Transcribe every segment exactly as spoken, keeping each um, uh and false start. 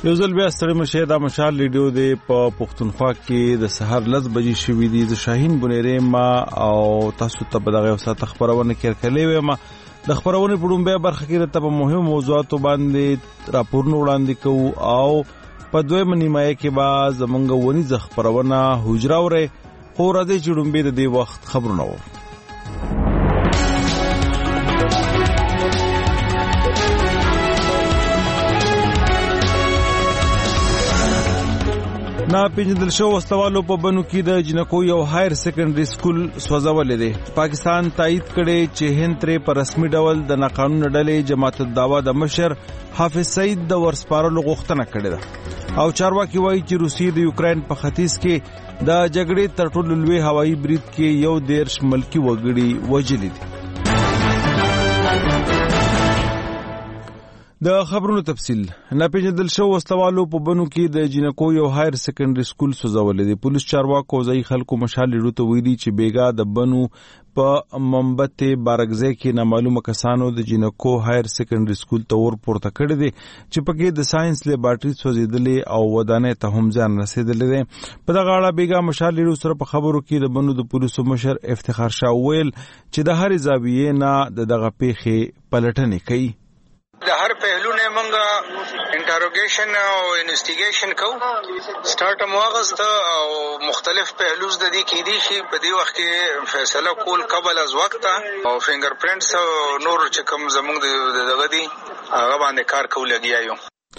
یو ځل بیا ستړي مشه دا مشال ریډیو دی په پښتونخوا کې د سحر لس بجې شوې دي. د شاهین بنيري ما او تاسو ته په دغه وسات خبرونه کړکلې و ما د خبرونه په ډومبه برخه کې ته په مهمو موضوعاتو باندې راپورونه وړاندې کوو او په دویمه نیمایه کې به زمونږ ونی ز خبرونه حجره وره خو راځي چې ډومبه د دې وخت خبرونه و. نا پیژندل شو وسلوالو په بنو کې د جنکو یو هایر سیکنډري سکول سوځول دي. پاکستان تایید کړي چې هند ترې په رسمي ډول د ناقانونه ډلې جماعت الدعوه د مشر حافظ سعید د ورسپارلو غوښتنه کړې ده او چارواکي وایي چې روسیې د یوکرين په ختیځ کې د جګړې تر ټولو لوی هوایي برید کې یو دیرش ملکی وګړي وژلي دي. د خبرونو تفصیل ناپېژندل شو وسلوالو په بنو کې د جنکو یو هایر سیکنډري سکول سوځول دي. پولیس چارواکو ځای خلکو مشال لرو ته ویلي چې بیګا د بنو په منبت بارګزه کې نامعلومه کسانو د جنکو هایر سیکنډري سکول ته ور پورته کړی دي چې پکې د ساينس لیبارټري سوځیدلې او ودانې ته هم ځان رسیدلې دي. په دغه اړه بیګا مشال لرو سره په خبرو کې د بنو د پولیسو مشر افتخار شاه ویل چې د هر زاویې نه دغه پیښې پلټنې کوي. د هر پهلو نه موږ انټروګیشن او انویسټیګیشن کوو. سٹارټ مواغست او مختلف پهلوز د دې کې دي چې په دې وخت کې فیصله کول قبل از وخت او فینګر پرینټس او نور چې کوم زموږ دغه دي هغه باندې کار کول لګیایو.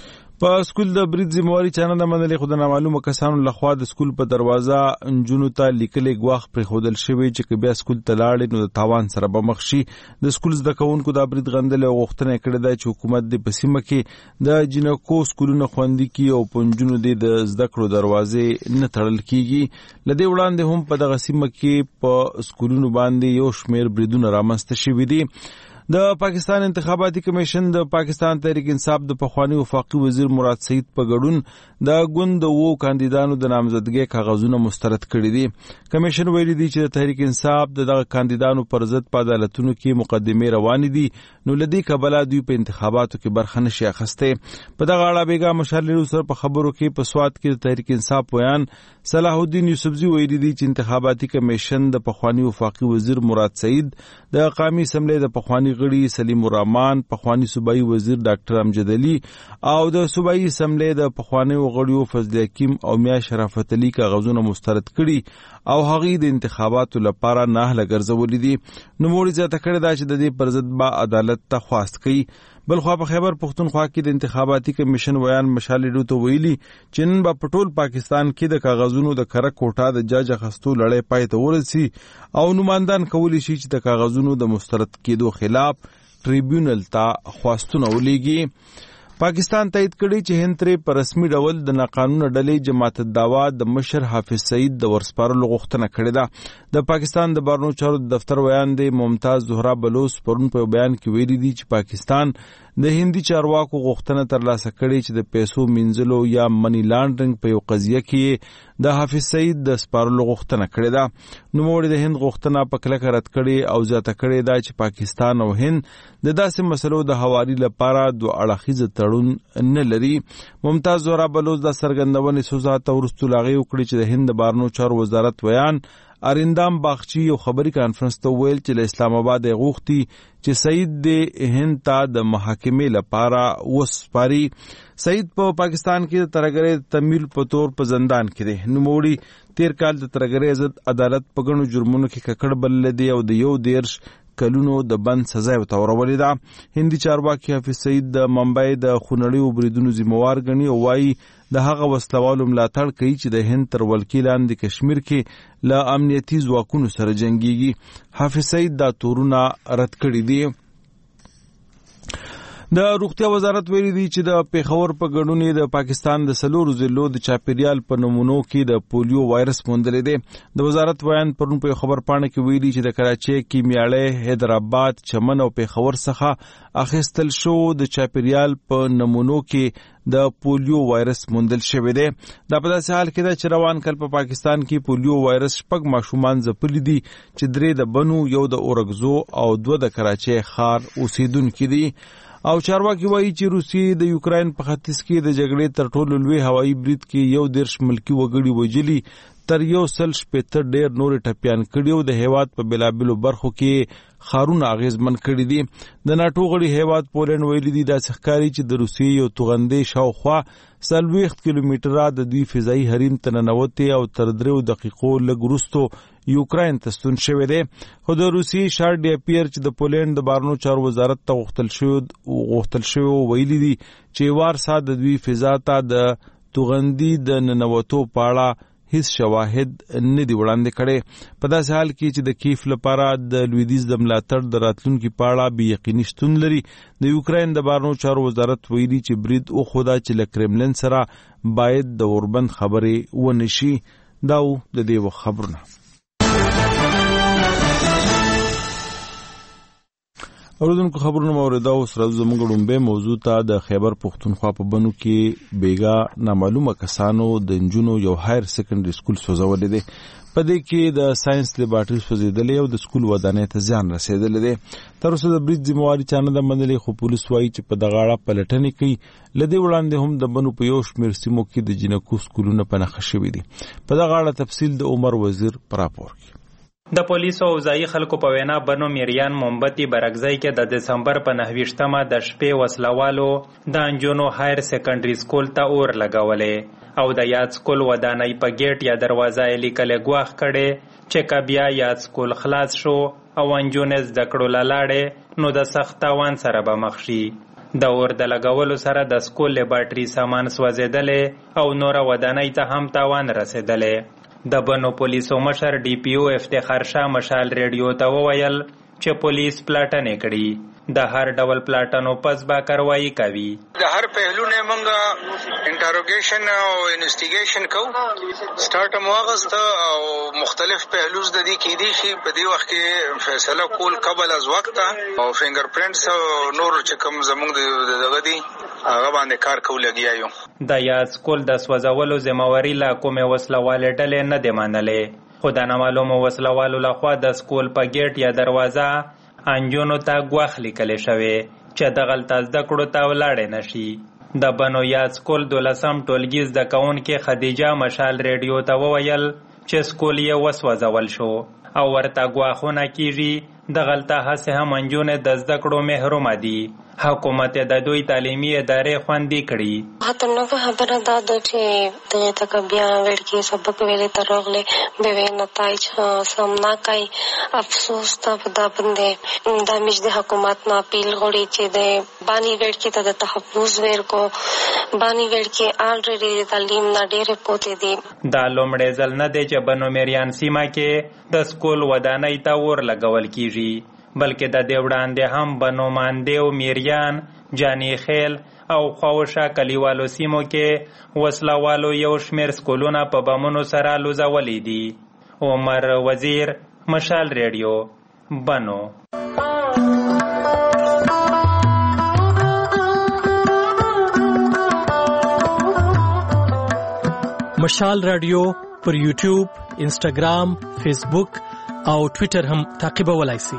په سکول د برید ذمہواری چانه د منلې خو د نامعلومه کسانو لخوا د سکول په دروازه انجونو ته لیکلې غواخ پر خودل شوی چې بیا سکول ته لاړ نو د تاوان سره به مخ شي. د سکول زده کوونکو د برید غندل او غوښتنه کړې ده چې حکومت د پسیمه کې د جنکو سکولونو خوندي کی او پنجونو د زده کړو دروازې نه تړل کیږي. لدې وړاندې هم په دغه سیمه کې په سکولونو باندې یو شمیر بریدونه رامنځته شوي دي. د پاکستان انتخاباتي کمیشن د پاکستان تحریک انصاف د پخوانی وفاقي وزیر مراد سعید په ګډون د ګوند وو کاندیدانو د نامزدګۍ کاغذونه مسترد کړي دي. کمیشن ویلي دی چې د تحریک انصاف دغه کاندیدانو پر ضد په عدالتونو کې مقدمې روانې دي نو لدی کبلا دوی په انتخاباتو کې برخه نشي اخیسته. په دغه اړه بیګا مشاللو سره په خبرو کې په سواد کې د تحریک انصاف ویان صلاح الدین یوسفزی ویلي دی چې انتخاباتي کمیشن د پخوانی وفاقي وزیر مراد سعید د قومي اسمبلی د پخوانی غړي سلیم الرحمن، پخوانی صوبایي وزیر ډاکټر امجد علي او د صوبایي اسمبلی د پخوانی غړیو فضل حکیم او میا شرافت علي کاغذونه مسترد کړي او هغه د انتخاباتو لپاره نه لګرځولې دي. نو موري ځته کړی دا چې د دې پر ضد با عدالت ته خواست کړي. بلخوا په خیبر پختونخوا کې د انتخاباتي کمیشن ویان مشالې ته ویلي چې نن په پټول پاکستان کې د کاغذونو د کره کوټه د جج خستو لړۍ پای ته ورسي او نمائندان کولی شي چې د کاغذونو د مسترد کېدو خلاف ټریبیونل ته خواستونه ولېږي. پاکستان تایید کړي چې هند ترې په رسمي ډول د ناقانونه ډلې جماعت الدعوه د مشر حافظ سعید د ورسپارلو غوښتنه کړې ده. د پاکستان د بهرنیو چارو دفتر ویان دی ممتاز زهرا بلوچ پرون په بیان کې ویلي دي چې پاکستان د هندي چارواکو غوښتنه ترلاسه کړي چې د پیسو منځلو یا منی لانډرینګ په یو قضیه کې د حافظ سعید د سپارلو غوښتنه کړې ده. نو موږ د هند غوښتنه په کلکه رد کړي او ځاته کړي دا چې پاکستان او هند د داسې مسلو د حوالې لپاره دوه اړخیز تړون نه لري. ممتاز زهرا بلوچ د سرګندونې سوزات ورستو لاغي وکړي چې د هند بهرنیو چارو وزارت ویان اریندام باغچی یو خبري کانفرنس ته ویل چې له اسلام آباد غوښتي چې سعید د هند ته د محاکمې لپاره وسپاري. سعید په پا پاکستان کې د ترګرې تمیل په تور په زندان کې دی. نوموړي تیر کال د ترګرې عزت عدالت په ګڼو جرمونو کې ککړ بلل دی او د یو دیرش کلونو د بند سزا ورتورولې ده. هندي چارواکي حافظ سعید د ممبئی د خونړیو بریدونو ذمہوار ګڼي او وايي د هغه وسلوالو ملاتړ کوي چې د هند تر ولکې لاندې کشمیر کې له امنیتي ځواکونو سره جنګيږي. حافظ سعید دا تورونه رد کړي دي. د روغتیا وزارت ویلي دی چې د پیښور په ګډون د پاکستان د سلورو ضلعو د چاپیریال په نمونو کې د پولیو وایرس موندلې دی. د وزارت ویان پرون په خبر پاڼه کې ویلي چې د کراچۍ، کیمیاړې، حیدرآباد، چمن او پیښور څخه اخیستل شو د چاپیریال په نمونو کې د پولیو وایرس موندل شوی دی. دا په داسې حال کې ده چې روان کال په پاکستان کې پولیو وایرس شپږ ماشومان ځپلي دي چې درې د بنو، یو د اورګزو او دوه د کراچۍ ښار اوسیدونکي دي. او چارواکي وایي چې روسیې د یوکراین په ختیځ کې د جګړې تر ټولو لوی هوایي برید کې یو دېرش ملکي وګړي وژلي، تر یو سل شپېته ډېر نورې ټپیان کړي او د هیواد په بېلابېلو برخو کې ښارونه اغېزمن کړي دي. د ناټو غړي هیواد پولنډ ویلي دي داسې ښکاري چې د روسیې یو توغندۍ شاوخوا څلوېښت کیلومتره د دوی فضایي حریم ته ننوتې او تر دریو دقیقو لږ وروستو یوکراین ته ستون شوی دی. خو د روسیې شارل ډیپیر چې د پولنډ د بهرنیو چارو وزارت ته غوښتل شوی غوښتل شوی ویلي دي چې وارسا د دوی فضا ته د توغندي د ننوتو په اړه هیڅ شواهد نه دی وړاندې کړي. په داسې حال کې چې د کیف لپاره د لویدیځ د ملاتړ د راتلونکي په اړه بې یقیني شتون لري، د یوکراین د بهرنیو چارو وزارت ویلي چې برید وښوده چې له کرملن سره باید د اوربند خبرې ونه شي. دا و د دې وخت خبرونه. اوریدونکو خبرونه موریده اوس راځو زموږ لومبۍ موضوع ته. د خیبر پښتونخوا په بنو کې بیګا نامعلومه کسانو د نجونو یو هایر سیکنډري سکول سوځولی دی. په دې کې د ساينس لیبارټري سوځېدلې او د سکول ودانۍ ته زیان رسېدلی دی. تر اوسه د برید ذمهواري چا نه ده منلې، خو پولیس وایي چې په دغه اړه پلټنې کوي. له دې وړاندې هم د بنو په یو شمېر سیمو کې د جنکو سکولونه په نښه شوي دي. په دغه اړه تفصیل د عمر وزیر په راپور کې. د پولیسو او ځایي خلکو په وینا بنو میریان مومبتي برګځای کې د دسمبر په نهویشتمه د شپې وسلوالو د نجونو هایر سیکنډري سکول ته اور لګولې او د یاد سکول ودانۍ په ګیټ یا دروازه یې لیکلې ګواښ کړې چې که بیا یاد سکول خلاص شو او نجونې زده کړو له لاړې نو د سخت تاوان سره به مخ شي. د اور د لګولو سره د سکول لیبارټري سامان سوځېدلې او نوره ودانۍ ته هم تاوان رسېدلې. د بنو پولیسو مشر ډي پی او افتخار شاه مشال ریډیو ته وویل چې پولیس پلاټنې کړي، د هر ډول پلاټنو پس به کاروایی کوي. د هر پهلو نه موږ انټروګیشن او انویسټیګیشن کوو. سٹارټ مواغست او مختلف پهلوز د دې کې دي چې په دې وخت کې فیصله کول قبل از وخت او فینګر پرینټس او نور چې کوم زموږ دغه دي هغه باندې کار کول لګیا یو. د یاد سکول د سوځولو ذمہواری لا کومه وسلواله ډلې نه دی منلې، خو د نامعلومو وسلوالو لخوا د سکول په ګیټ یا دروازه انجونو ته ګواښ لیکلی شوی چې دغلته زده کړو ته ولاړې نشي. د بنو یاد سکول دولسم ټولګي زده کوونکې خدیجه مشال ریډیو ته وویل چې سکول یې وسوځول شو او ورته ګواښونه کیږي. دغلته هسې هم انجونې د زده کړو محرومه دي. حکومت د دوی تعلیمي ادارې خوندي کړي. خطرناکه خبره دا ده چې دغه تک بیا ورکی سبق ویلې ته راغلې به نتایج سامنا کوي. افسوس ته په دا باندې د مجد حکومت نه اپیل غوړي چې د بانی ورکی ته د تحفظ ورکو بانی ورکی الریډي تعلیم نه ډېر پوتې دي. دا لومړی ځل نه دی چې بنو میریان سیمه کې د سکول ودانۍ ته اور لګول کیږي، بلکې د دې وړاندې هم بنو ماندیو، میریان، جانی خیل او خواوشا کلیوالو سیمو کې وسلوالو یو شمېر سکولونه په بمونو سره لوځولي دي. عمر وزیر، مشال ریډیو، بنو. مشال رادیو پر یوټیوب، انسټاګرام، فیسبوک او ټویټر هم تعقیبولای شئ.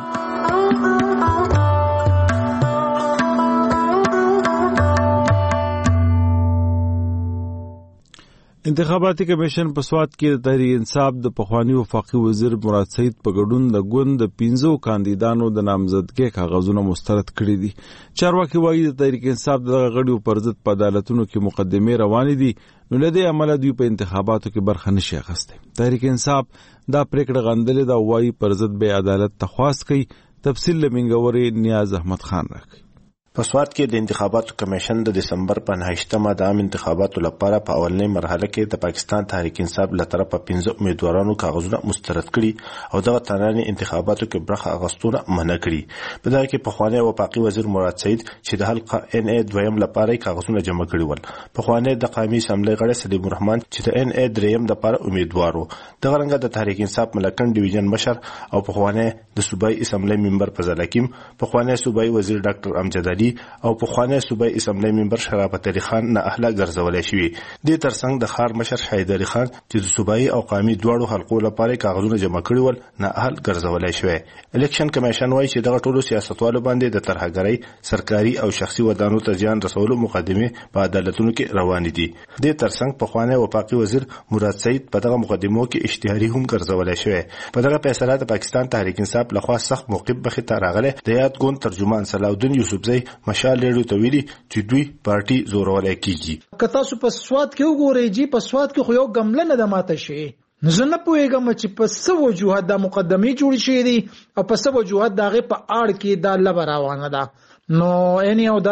انتخاباتي کمیشن په سوات کې د تحریک انصاف د پخوانی وفاقي وزیر مراد سعید په ګډون د ګوند د پنځو کاندیدانو د نامزدګۍ کاغذونه مسترد کړي دي. چارواکي وایي د تحریک انصاف د غړیو پر ضد په عدالتونو کې مقدمې روانې دي، نو له دې امله دوی په انتخاباتو کې برخه نشي اخیستی. تحریک انصاف دا پریکړه غندلې ده او وایي پر ضد به عدالت ته خواست کوي. تفصیل له منګوري نیاز احمد خان راکړي. په سوات کې د انتخاباتو کمیشن د دسمبر په نهشتمه د عام انتخاباتو لپاره په اولنۍ مرحله کې د پاکستان تحریک انصاف له طرفه پنځه امیدوارانو کاغذونه مسترد کړي او دغه تنانې انتخاباتو کې برخه اخیستونه منع کړي. په دغه کې پخوانی وفاقي وزیر مراد سعید چې د حلقه ان ای دویم لپاره کاغذونه جمع کړي ول، پخوانی د قومي اسمبلی غړی سلیم الرحمن چې د ان ای دریم لپاره امیدوار و، دغه رنګه د تحریک انصاف ملکن ډیویژن مشر او پخوانی د صوبایي اسمبلی ممبر فضل حکیم، پخوانی صوبایي وزیر ډاکټر امجد علي علي او پخوانی صوبایي اسمبلی ممبر شرافت علي خان نه اهله ګرځولای شوی. د ترڅنګ د خار مشر شهید علي خان چې د صوبایي او قومي دواړو حلقو لپاره کاغذونه جمع کړي ول نه اهل ګرځولای شوی. الیکشن کمیشن وايي چې دغه ټولو سیاستوالو باندې د ترهګرۍ سرکاري او شخصي ودانو ته ځان رسولو مقدمه په عدالتونو کې روان دي. د ترڅنګ پخوانی وفاقي وزیر مراد سعید په دغه مقدمو کې اشتهاري هم ګرځولای شوی. په دغه فیصله د پاکستان تحریک انصاف لخوا سخت موقف بخې ته راغله. د یاد ګوند ترجمان صلاح الدین یوسفزئی مشال ریډیو ته ویلي چې دوی پارټي زورولای کیږي. که تاسو په سواد کې وګورئ جی په سواد کې خو یو ګمله نه د ماته شي. نو زه نه پوهېږم چې په څه وجوهات دا مقدمې جوړې شوې دي او په څه وجوهات د هغې په اړ کې دا لبه روانه ده. نو یعنی او دا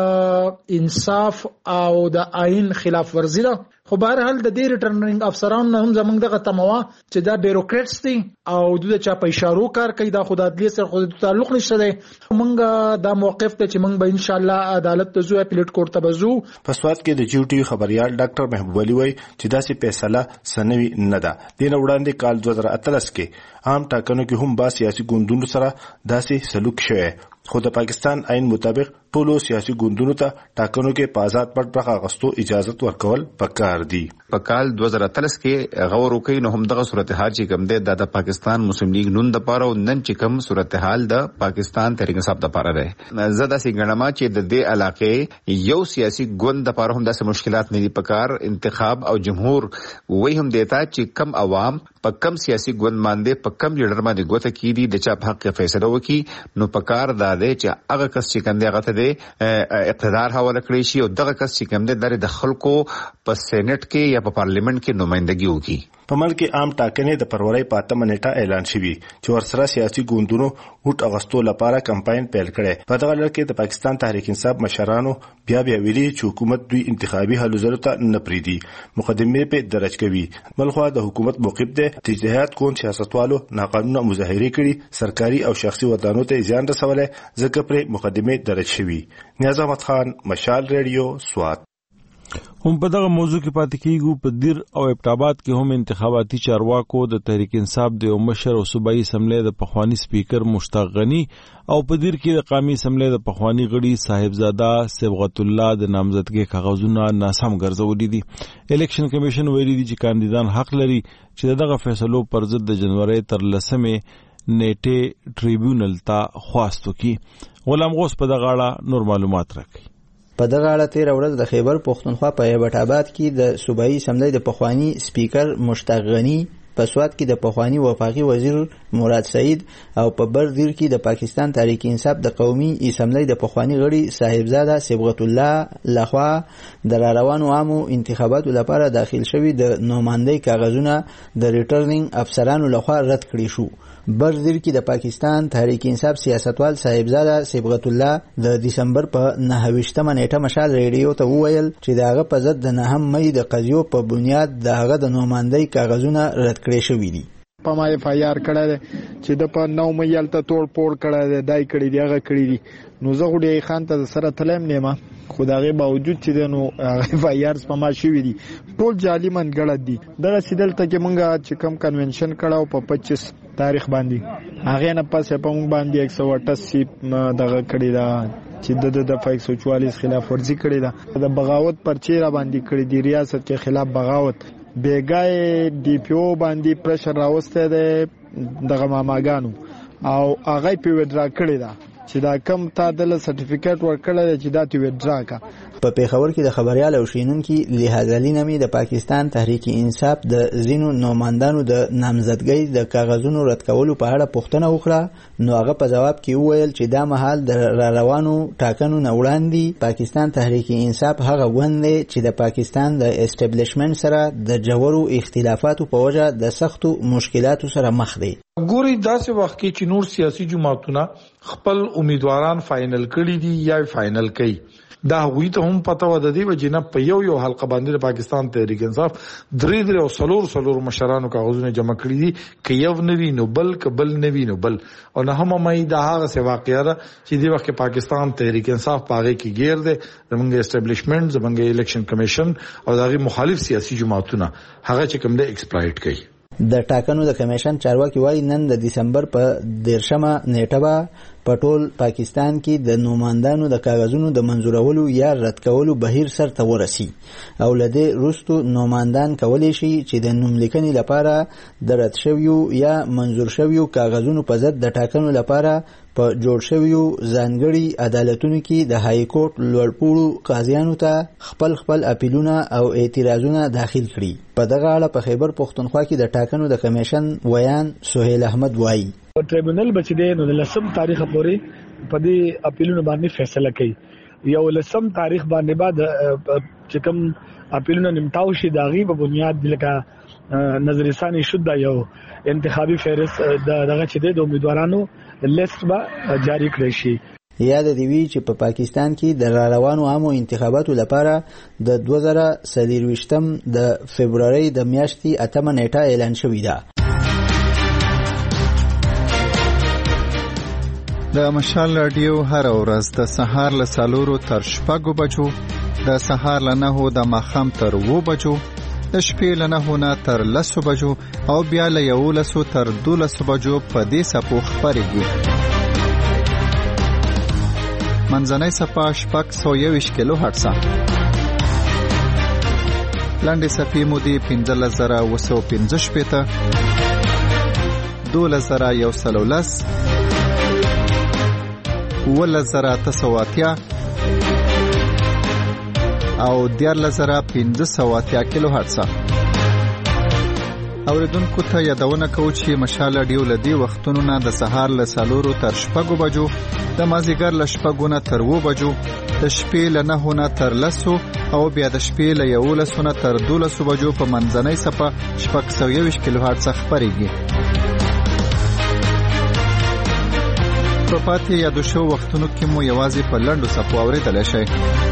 د انصاف او د آئین خلاف ورزي ده. خو بهرحال د دې ریټرنینګ افسرانو نه هم زمونږ دغه تموا چې دا بیروکریټس دي او دوی د چا په اشارو کار کوي. دا خو د عدلیې سره خو تعلق نشته دی. موږ دا موقف ته چې موږ به انشاءالله عدالت ته ځو، اپیلیټ کورټ ته به ځو. په سواد کې د جیو ټي وي خبريال ډاکټر محبوب علي وایي چې داسې فیصله سنوي نه ده. د نه وړاندې کال دوه زره اتلس کې عام ټاکنو کې هم با سیاسي ګوندونو سره داسې سلوک شوی. خو د پاکستان آئین مطابق ټولو سیاسي ګوندونو ته ټاکنو کې په آزاد پټ برخه اخیستو اجازه ورکول پکار دي. په کال دوه زره اتلس کې غور وکړي نو هم دغه صورتحال چې کوم دی د پاکستان مسلم لیگ نون د پاره او نن چې کوم صورتحال د پاکستان تحریک انصاف د پاره ده. زه داسې ګڼم چې د دې علاقې یو سیاسي ګوند د پاره هم داسې مشکلات نه دي پکار. انتخاب او جمهور وای هم دیتا چې کم عوام په کم سیاسي ګوند باندې په کم لیډر باندې ګوته کیدي د چا په حق فیصله وکړي. نو پکار دا دی چې هغه کس چې کوم دی هغه ته اقتدار حواله کړی شي او دغه کس چې کوم دی د خلکو په سېنات کې یا په پارلیمنت کې نمائندګي وکړي. په ملک کې عام ټاکنې د فروری په اتمه نیټه اعلان شوي چې ورسره سیاسي ګوندونو ووټ اغوستو لپاره کمپاین پیل کړي. په دغه لړ کې د پاکستان تحریک انصاف مشرانو بیا بیا ویلي چې حکومت دوی انتخابي هلو ځلو ته نه پریږدي، مقدمې په درج کوي. بلخوا د حکومت موقف دی چې جهاد کون سیاستوالو ناقانونه مظاهرې کړي، سرکاري او شخصي ودانو ته زیان رسولی، ځکه پرې مقدمې درج شوي. نیاز احمد خان، مشال ریډیو، سوات. هم په دغه موضوع کې پاتې کیږو. په دیر او ابټاباد کې هم انتخاباتي چارواکو د تحریک انصاف د یو مشر او صوبایي اسمبلی د پخوانی سپیکر مشتاق غنی او په دیر کې د قومي اسمبلی د پخوانی غړي صاحبزاده صبغت الله د نامزدګۍ کاغذونه ناسم ګرځولي دي. الیکشن کمیشن ویلي دي چې کاندیدان حق لري چې دغه فیصلو پر ضد د جنوري تر لسمې نیټه ټریبیونل ته خواست وکړي. غلام غوث په دغه اړه نور معلومات راکړي. په دغه اړه تیر ورځ د خیبر پښتونخوا په ایبټ آباد کې د صوبایي اسمبلی د پخوانی سپیکر مشتاق غنی، په سواد کې د پخوانی وفاقي وزیر مراد سعید او په بردیر کې د پاکستان تحریک انصاف د قومي اسمبلی د پخوانی غړي صاحبزاده صبغت الله لخوا د روانو عامو انتخاباتو لپاره داخل شوي د نوماندۍ کاغذونه د ریټرنینګ افسرانو لخوا رد کړي شو. بردیر کې د پاکستان تحریک انصاف سیاستوال صاحبزاده صبغت الله د دسمبر په نهه ویشتمه نیټه مشال ریډیو ته وویل چې د هغه په ضد د نهم مې د قضیو په بنیاد د هغه د نوماندۍ کاغذونه رد کړي شوي دي. په ما اف آی آر کړی دی چې د په نو مې یلته توړ پوړ کړی دی، دای کړی دی، هغه کړی دي. نو زه خو ډی خان ته سره تلم نیمه خو د هغې باوجود چې دی نو اف آی آر په ما شوي دي، ټول جعلي منګړت دي. دغسې دلته کې موږ چې کوم کنونشن کړی په پچیس تاریخ باندې، هغې نه پسې په موږ باندې یک سو اټاسی دغه کړې ده چې د د دفعه یک سو چوالیس خلاف ورزي کړې ده، د بغاوت پرچې را باندې کړې دي، ریاست کې خلاف بغاوت. بیګای ډي پی او باندې پرشر راوسته ده دغه ماماګانو او هغه په وډرا کړی ده چې دا کم تا د سرټیفیکټ ورکړل چې دا تی وډرا کا. په پیښور کې د خبريال او شینونکو لحاظ علینمي د پاکستان تحریک انصاف د زینو نوماندانو د نامزدګۍ د کاغذونو رد کولو په اړه پوښتنه وکړه. نو هغه په جواب کې وویل چې دا مهال د روانو ټاکنو نه وړاندې پاکستان تحریک انصاف هغه ګوند دی چې د پاکستان د اسټابلیشمنت سره د جوړو اختلافاتو په وجه د سختو مشکلاتو سره مخ دی. ګوري داسې وخت کې چې نور سیاسي جماعتونه خپل امیدواران فائنل کړي دي یا فائنل کړي، دا هوی ته هم پته و د دې وجنه په یو یو حلقه باندې د پاکستان تحریک انصاف درې درې او سلور سلور مشرانو کاغذونه جمع کړي دي کې یو نوی نو بل کبل نوی نو بل او نه هم مې دا هغه څه واقعیا چې د وخت پاکستان تحریک انصاف پاغه کې غیر ده زمونږ اسټابلیشمنت زمونږ الیکشن کمیشن او دغه مخالف سیاسي جماعتونه هغه چې کوم د ایکسپلایټ کوي. د ټاکنو د کمیشن چارواکي وایي نن د دسمبر په دیرشمه نیټه به په ټول پاکستان کې د نوماندانو د کاغذونو د منظورولو یا رد کولو بهیر سرته ورسی او لدې وروسته نوماندان کولی شي چې د نوملیکنې لپاره د رد شویو یا منظور شویو کاغذونو په ضد د ټاکنو لپاره په جوړ شویو ځانګړي عدالتونو کې د های کورټ لوړپوړو قاضیانو ته خپل خپل اپیلونه او اعتراضونه داخل کړي. په دغه اړه په خیبر پښتونخوا کې د ټاکنو د کمیشن ویان سهیل احمد وایي ټریبونل بچ دی نو د لسم تاریخ پورې په دې اپیلونو باندې فیصله کوي. یو لسم تاریخ باندې بعد چې کوم اپیلونو نیمټاو شي داغي په بنیاد لکه نظر ثانی شوه یو انتخابي فهرست دغه چې د امیدوارانو لیست به جاری کړی شي. یاد دی وی چې په پا پاکستان کې د روانو عامو انتخاباتو لپاره د دوه زره څلرویشتم د فبرवरी د میاشتې اتمه نیټه اعلان شوې ده. د مشال رادیو هر ورځ د سهار له څلورو تر شپږو بجو، د سهار له نهو د ماښام تر اوو بجو، د شپې له نهو نه تر لسو بجو او بیا له یولسو تر دولسو بجو په دې څپو خپرېږي. منځنۍ څپه شپږ سوه یوویشت کیلو هرټزه، لنډې څپې مودې پنځلس زره اوه سوه پنځه شپېته، دولس زره یو سل او لس، اوولس زره اته سوه اتیا او دیارلس زره پنځه سوه اتیا کیلو هرټزه. اوریدونکو ته یادونه کوو چې مشال رادیو له دې وختونو نه د سهار له څلورو تر شپږو بجو، د مازدیګر له شپږو نه تر اوو بجو، د شپې له نهو نه تر لسو او بیا د شپې له یولسو نه تر دولسو بجو په منځنۍ څپه شپږ سوه یوویشت کیلو هرټزه خپرېږي. په پاتې یادو شو وختونو کې مو یوازې په لنډو څپو اورېدلی شئ.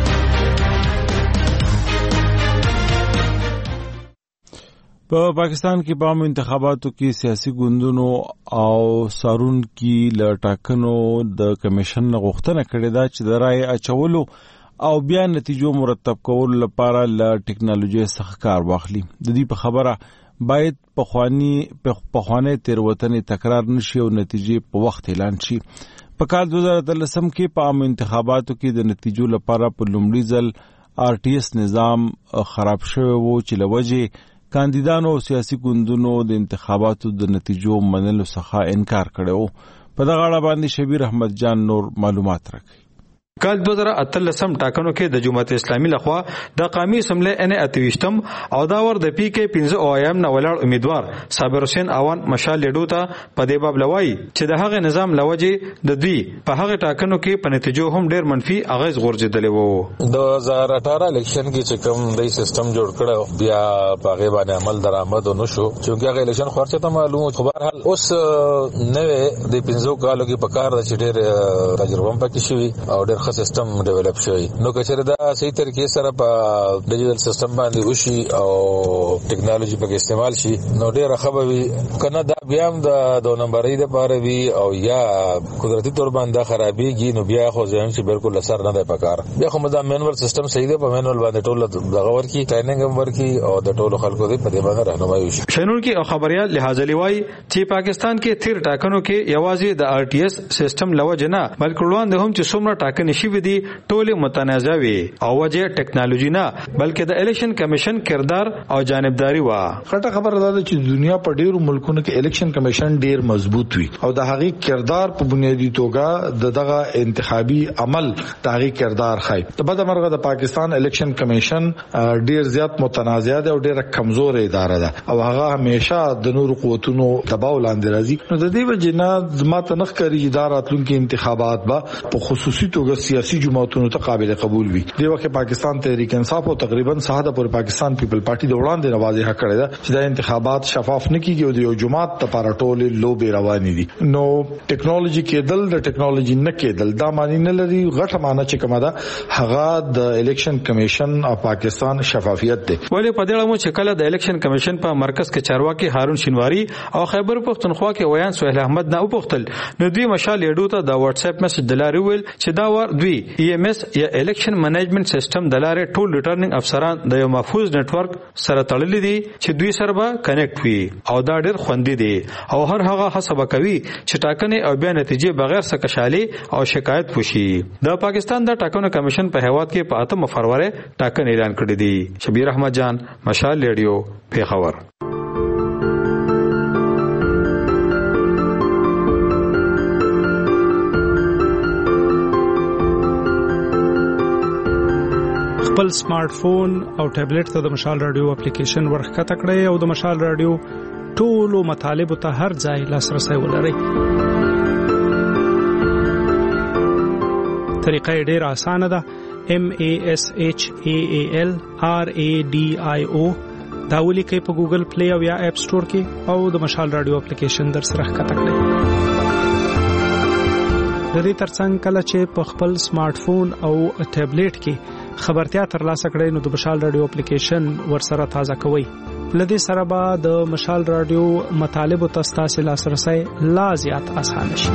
په پاکستان کې په عامو انتخاباتو کې سیاسي ګوندونو او څارونکي له ټاکنو د کمیشن غوښتنه کړې ده چې د رایې اچولو او بیا نتیجو مرتب کولو لپاره له ټکنالوژي څخه کار واخلي. د دې په خبره باید پخوانی پخوانی تیروتنې تکرار نشي او نتیجې په وخت اعلان شي. په کال دوه زره اتلسم کې په عامو انتخاباتو کې د نتیجو لپاره په لومړي ځل آر ټي اس نظام خراب شوی و چې له وجې کاندیدانو او سیاسي ګوندونو د انتخاباتو د نتیجو منلو څخه انکار کړی و. په دغه اړه باندې شبیر احمد جان نور معلومات راکوي. کال دوه زره اتلسم ټاکنو کې د جمهوریت اسلامي لخوا د قومي اسمبلی ان اتویشتم او دا ور د پی کې پنځه اویم نه ولاړ امیدوار صابر حسین اوان مشال لیډو ته په دې باب لوي چې د هغه نظام لوجه د دوی په هغه ټاکنو کې په نتیجو هم ډیر منفي اغیز غورځیدلی وو. دوه زره اٹھارہ الیکشن کې چې کوم د سیستم جوړ کړو بیا په هغه باندې عمل درآمد نشو چې هغه الیکشن خرچه ته معلومه خو بهر حال اوس نوې د پنځو کالو کې په کار د چې ډیر تجربه پکې شوی او ډیر ښه سیستم ډیولپ شوی. نو کچره دا صحیح طریقې سره په ډیجیټل سیستم باندې وشي او ټیکنالوژي په استعمال شي نو ډیر خبري کنه دا بیا هم د دوه نمبرې د پاره وی او یا قدرتي تور باندې خرابېږي نو بیا خو ځم چې بالکل اثر نه دی پکار. بیا خو دا مینوال سیستم صحیح دی په مینوال باندې ټول دغه ورکی ټریننګ هم ورکی او د ټولو خلکو دی په دې باندې راهنمایي وشي. شنونکي او خبريال لحاظ لوي چې پاکستان کې تیر ټاکنو کې یوازې د آر ټي اس سیستم لوجه نه بلکې وړاندې هم چې څومره ټاکنې شي دي ټول متنازع وي او وجه ټیکنالوژي نه بلکې د الیکشن کمیشن کردار او جانبداري وا. خټه خبره ده چې دنیا په ډیرو ملکونو کې الیکشن کمیشن ډیر مضبوط وي او د هغه کردار په بنیادی توګه د دغه انتخابي عمل تاریخ کردار خای. د بده مرغه د پاکستان الیکشن کمیشن ډیر زیات متنازع ده او ډیره کمزور اداره ده او هغه همیشه د نور قوتونو دباو لاندې راځي. نو د دې وجه نه ماته نخ کوي اداره راتلونکي انتخابات به په خصوصي توګه سیاسي جماعتونو ته قابل قبول وي. دی وخت پاکستان تحریک انصاف او تقریبا ساده پر پاکستان پیپل پارټي د وړاندې نوازه کړی ده چې د انتخابات شفاف نه کیږي او د یو جماعت لپاره ټول لوبې روانې دي. نو ټیکنالوژي کېدل د ټیکنالوژي نه کېدل دا معنی نه لري غټه معنی چې کومه ده هغه د الیکشن کمیشن او پاکستان شفافیت دی. ولی په دې اړه چې کله د الیکشن کمیشن په مرکز کې چارواکي هارون شینواری او خیبر پښتونخوا کې ویان سهیل احمد نه وپوښتل نو دوی مشال لیډو ته د واتس اپ میسج دلاري ویل چې دا ور بار دوی ای ایم اس یا الیکشن منیجمنت سیستم د لارې ټول ریټرنینګ افسران د یو محفوظ نتورک سره تړلي دي چې دوی سره به کنیکټ وي او دا ډېر خوندي دي او هر هغه هڅه کوي چې ټاکنې او بیا نتیجې بغیر څه کشالي او شکایت وشي. د پاکستان د ټاکنو کمیشن په هیواد کې په اتم فروری ټاکنې اعلان کړې دي. شبیر احمد جان، مشال ریډیو، پیښور. خپل سمارټ فون او ټابلیټ ته د مشال رادیو اپلیکیشن ورخته کړئ او د مشال رادیو ټولو مطالب ته هر ځای لاسرسي ولرئ. طریقه ډېره اسانه ده. M A S H A A L R A D I O دا ولیکئ په ګوګل پلی او یا اپ سٹور کې او د مشال رادیو اپلیکیشن در سره ښکته کړئ. د دې ترڅنګ کله چې په خپل سمارټ فون او ټابلیټ کې خبرتیا ترلاسه کړئ نو د مشال رادیو اپلیکیشن ورسره تازه کوئ. لدې سره به د مشال رادیو مطالب او تاسو لاسرسي لا زیات آسان شي.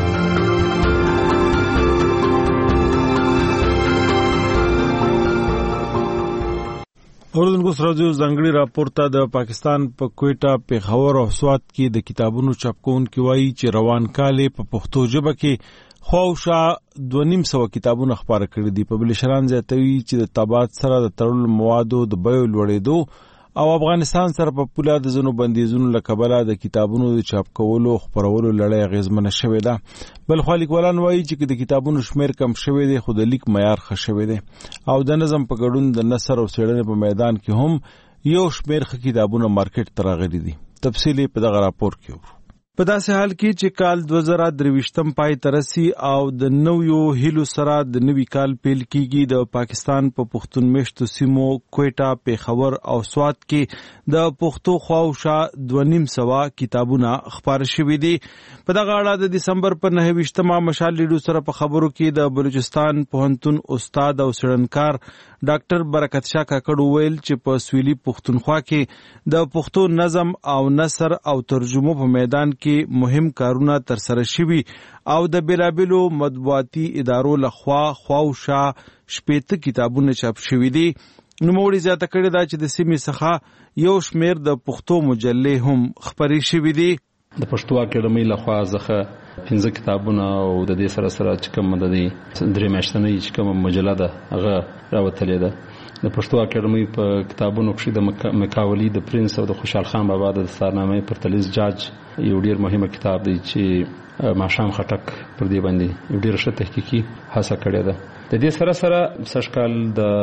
اوردونکو سرازیو ځانګړي راپورته د پاکستان په کوټا، پیښور او سوات کې د کتابونو چاپکونکي وایي چې روان کال په پښتو ژبه کې خواوشا دوه نیم سوه کتابونه خپاره کړي دي. پبلشران زیاتوي چې د طباعت سره د تړلو موادو د بیو لوړېدو او افغانستان سره په پوله د ځینو بندیزونو له کبله د کتابونو د چاپ کولو خپرولو لړۍ اغېزمنه شوې ده. بل خوا لیکوالان وایي چې د کتابونو شمېر کم شوی دی خو د لیک معیار ښه شوی دی او د نظم په ګډون د نثر او څېړنې په میدان کې هم یو شمېر ښه کتابونه مارکیټ ته راغلي دي. تفصیل په دغه راپور کې وګورو. په داسې حال کې چې کال دوه زره درویشتم پای ته رسي او د نویو هیلو سره د نوي کال پیل کیږي، د پاکستان په پښتون میشتو سیمو کوټا، پیښور او سوات کې د پښتو خواوشا دوه نیم سوه کتابونه خپاره شوي دي. په دغه اړه د دسمبر په نهه ویشتمه مشال ریډیو سره په خبرو کې د بلوچستان پوهنتون استاد او څېړنکار ډاکټر برکت شاه کاکړ وویل چې په سویلي پښتونخوا کې د پښتو نظم او نثر او ترجمو په میدان کې مهم کارونه ترسره شوي او د بیلابیلو مطبوعاتي ادارو لخوا خواوشا شپېته کتابونه چاپ شوي دي. نوموړي زیاته کړې ده چې د سیمې څخه یو شمېر د پښتو مجلې هم خپرې شوي دي. د پښتو اکیډمۍ لخوا څخه پنځه کتابونه او د دې سره سره چې کوم د دې درې میاشتنۍ چې کوم مجله ده هغه راوتلې ده. د پښتو اکیډمۍ په کتابونو کې د مکاولی د پرنس او د خوشحال خان بابا د دستارنامې پرتلیز جاج یو ډیر مهمه کتاب دی چې ماشام خټک پر دې باندې یو ډیر ښه تحقیقي هڅه کړې ده. د دې سره سره سشکال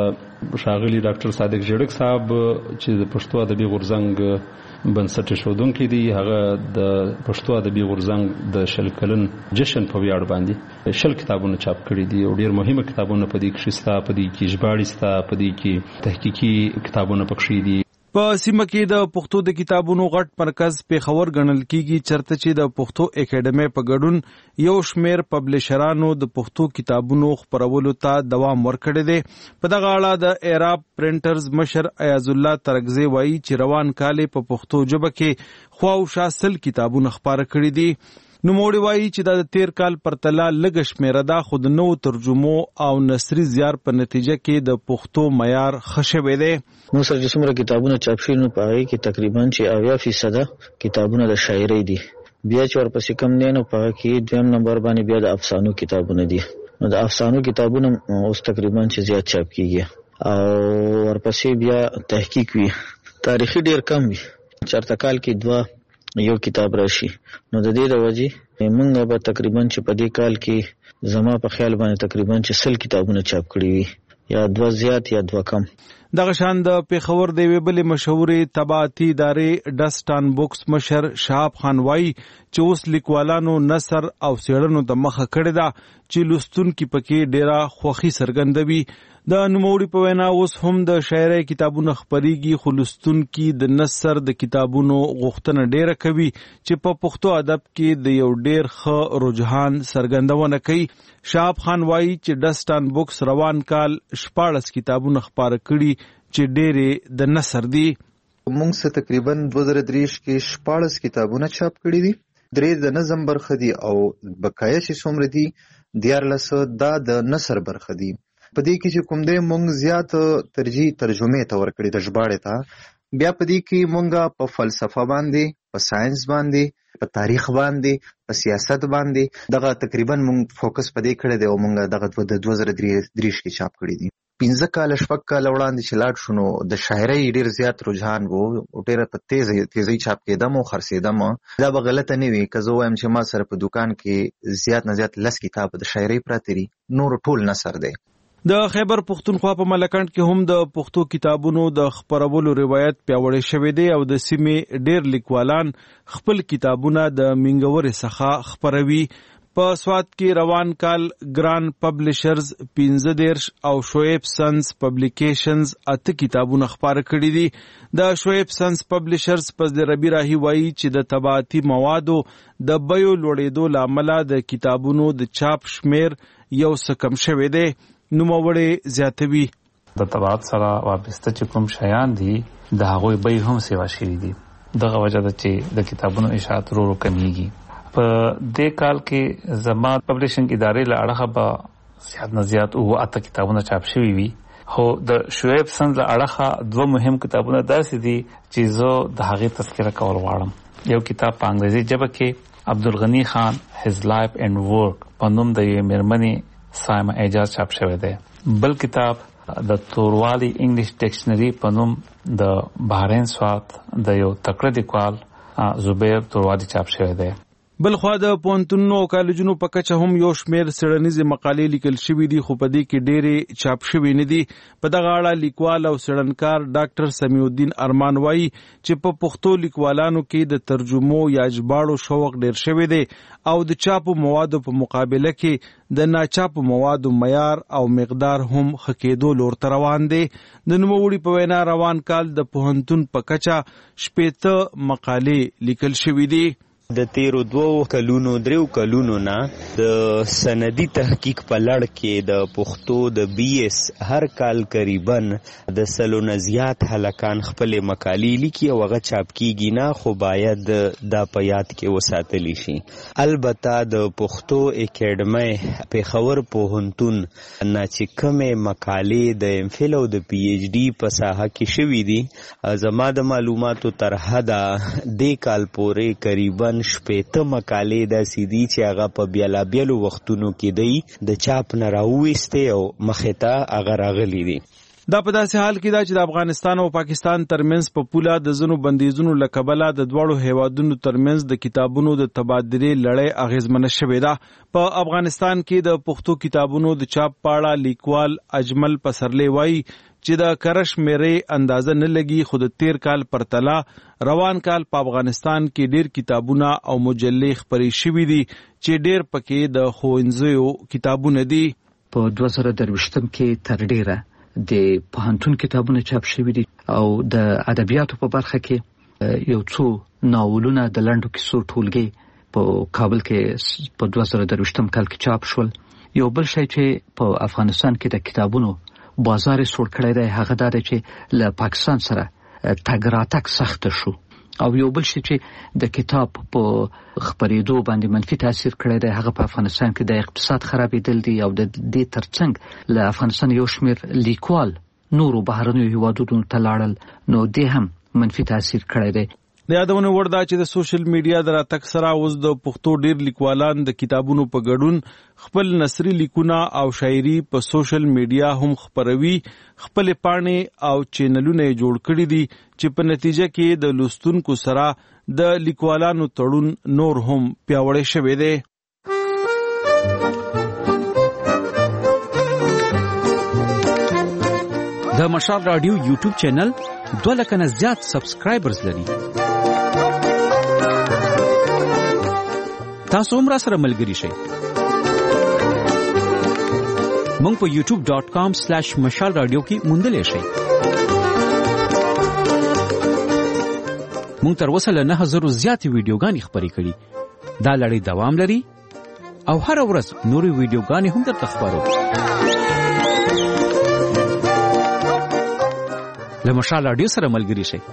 د شاغلی ډاکټر صادق جړک صاحب چې د پښتو ادبي غورځنګ بنسټ ایښودونکی دی، هغه د پښتو ادبي غورځنګ د شل کلن جشن په ویاړ باندې شل کتابونه چاپ کړي دي او ډیر مهمه کتابونه په دې کې شته، په دې کې ژباړې شته، په دې کې تحقیقي کتابونه پکښې دي. په سیمه کې د پښتو د کتابونو غټ مرکز پیښور ګڼل کیږي، چرته چې د پښتو اکیډمۍ په ګډون یو شمېر پبلشرانو د پښتو کتابونو خپرولو ته دوام ورکړی دی. په دغه اړه د ایراب پرنټرز مشر ایاز الله ترکزی وایي چې روان کال په پښتو ژبه کې خواوشا سل کتابونه خپاره کړي دي. نوموړي وایي چې دا د تیر کال پرتله لږه شمېره ده خو د نوو ترجمو او نثري زیار په نتیجه کې د پښتو معیار ښه شوی دی. نو سره چې څومره کتابونه چاپ شوي نو په هغې کې تقریبا چې اویا فیصده کتابونه د شاعرۍ دي. بیا چې ورپسې کم دی نو په هغه کې دویم نمبر باندې بیا د افسانو کتابونه دي. نو د افسانو کتابونه اوس تقریبا چې زیات چاپ کیږي او ورپسې بیا تحقیق وي، تاریخي ډیر کم وي، چرته کال کې دوه یو کتاب راشي. نو د دې د وجې موږ به تقریبا چې په دې کال کې زما په خیال باندې تقریبا چې سل کتابونه چاپ کړي وي، یا دوه زیات یا دوه کم. دغه شان د پیښور د یوې بلې مشهورې طباعتي ادارې ډسټان بوکس مشر شهاب خان وایي چې اوس لیکوالانو نثر او څېړنو ته مخه کړې ده چې لوستونکي پکې ډېره خوښي څرګندوي. د نوموړي په وینا اوس هم د شاعرۍ کتابونه خپریږي خو لوستونکي د نثر د کتابونو غوښتنه ډېره کوي چې په پښتو ادب کې د یو ډېر ښه رجحان څرګندونه کوي. شهاب خان وایي چې ډسټان بوکس روان کال شپاړس کتابونه خپاره کړي چې ډېرې د نثر دي. موږ څه تقریبا دوه زره دریش کې شپاړس کتابونه چاپ کړي دي، درې د نظم برخه دي او بقایا چې څومره دي دیارلس دا د نثر برخه دي. په دې کې چې کوم دی مونږ زیات ترجیح ترجمه ته ورکړي د ژباړې ته. بیا په دې کې مونږه په فلسفه باندې، په ساينس باندې، په تاریخ باندې، په سیاست باندې دغه تقریبا مونږ فوکس په دې کړی دی او مونږ دغه د دوه زره درې کې چاپ کړی دي. پنځه کاله شپږ کاله وړاندې چې لاړ شو نو د شاعرۍ ډېر زیات رجحان و او ډېره په تیزه تیزۍ چاپ کېدم او خرڅېدم. دا به غلطه نه وي که زه وایم چې ما سره په دوکان کې زیات نه زیات لس کتاب د شاعرۍ پراته دي، نور ټول نثر دی. د خیبر پښتونخوا په ملکنډ کې هم د پښتو کتابونو د خپرولو روایت پیاوړی شوی دی او د سیمې ډېر لیکوالان خپل کتابونه د منګورې څخه خپروي. په سوات کې روان کال ګران پبلشرز پنځه دېرش او شعیب سنس پبلیکیشنز اته کتابونه خپاره کړي دي. د شعیب سنس پبلشرز پس د ربی راهی وایي چې د طباعتي موادو د بیو لوړېدو له امله د کتابونو د چاپ شمیر یو څه کم شوی دی. نوموړی زیاتوي د طباعت سره وابسته چې کوم شیان دي د هغوی بیې هم سیوا شوي دي. دغه وجه ده چې د کتابونو اشاعت ورو ورو کمیږي. په دې کال کې زما پبلیشنګ ادارې له اړخه به زیات نه زیات اووه اته کتابونه چاپ شوي وي، خو د شعیب سنز له اړخه دوه مهم کتابونه داسې دي چې زه د هغې تذکره کول غواړم. یو کتاب په انګریزي ژبه کې عبدالغني خان هز لایف اینڈ ورک په نوم د یوې مېرمنې سایمه اعجاز چاپ شوی دی. بل کتاب د توروالی انګلیش ډکشنري په نوم د بحرین سوات د یو تکړه لیکوال زبیر توروالی چاپ شوی دی. بل خوا د پوهنتونونو او کالجونو په کچه هم یو شمیر څېړنیزې مقالې لیکل شوي دي، خو په دې کې ډېرې چاپ شوي نه دي. په دغه اړه لیکوال او څېړنکار ډاکټر سمیع الدین ارمان وایي چې په پښتو لیکوالانو کې د ترجمو یا ژباړو شوق ډېر شوی دی او د چاپو موادو په مقابله کې د ناچاپو موادو معیار او مقدار هم ښه کېدو لور ته روان دی. د نوموړي په وینا روان کال د پوهنتون په کچه شپېته مقالې لیکل شوي دي. د تیرو دوو کلونو دریو کلونو نه د سندي تحقیق په لړ کې د پښتو د بی ایس هر کال قریبا د سلو نه زیات هلکان خپلې مقالې لیکي او هغه چاپ کیږي نه، خو باید دا په یاد کې وساتلی شي. البته د پښتو اکیډمۍ پېښور پوهنتون نه چې کومې مقالې د ایم فل او د پی ایچ ډي په ساحه کې شوي دي، زما د معلوماتو تر حده دې کال پورې قریبا شپېته مقالې داسې دي چې هغه په بیلابیلو وختونو کې دی د چاپ نه راوویستې او مخې ته هغه راغلي دي. دا په داسې حال کې ده چې د افغانستان او پاکستان ترمنځ په پوله د ځینو بندیزونو له کبله د دواړو هیوادونو ترمنځ د کتابونو د تبادلې لړۍ اغیزمنه شوې ده. په افغانستان کې د پښتو کتابونو د چاپ په اړه لیکوال اجمل پسرلی وایي چې د کره شمېرې اندازه نه لګي، خو د تیر کال پرتله روان کال په افغانستان کې ډېر کتابونه او مجلې خپرې شوي دي چې ډېر پکې د ښوونځیو کتابونه دي. په دوه زره درویشتم کې تر ډېره د پوهنتون کتابونه چاپ شوي دي او د ادبیاتو په برخه کې یو څو ناولونه د لنډو کیسو ټولګې په کابل کې په دوه زره درویشتم کال کې چاپ شول. یو بل شی چې په افغانستان کې د کتابونو بازار سوړ کړی دی هغه دا دی چې له پاکستان سره تګ راتګ سخته شو، او یو بل شی چې د کتاب په خپرېدو باندې منفي تاثیر کړی دی هغه په افغانستان کې د اقتصاد خرابېدل دي او د دې ترڅنګ له افغانستان یو شمېر لیکوال نورو بهرنیو هیوادونو ته لاړل، نو دې هم منفي تاثیر کړی دی. د یادونه وړ ده چې د سوشل میډیا د راتګ سره اوس د پښتو ډېر لیکوالان د کتابونو په ګډون خپل نثري لیکونه او شاعري په سوشل میډیا هم خپروي. خپل پاڼې او چینلونه یې جوړ کړي دي چې په نتیجه کې د لوستونکو سره د لیکوالانو تړون نور هم پیاوړی شوی دی. د مشال رادیو یوټیوب چینل دوه لکه نه زیات سبسکرایبرز لري. تاسو هم را سره ملګري شئ. مونږ په یوټیوب ډاٹ کام سلیش مشال رادیو کې موندلی شئ. مونږ تر اوسه له نهه زرو زیاتې ویډیوګانې خپرې کړي. دا لړۍ دوام لري او هره ورځ نورې ویډیوګانې هم درته خپرو. له مشال رادیو سره ملګري شئ.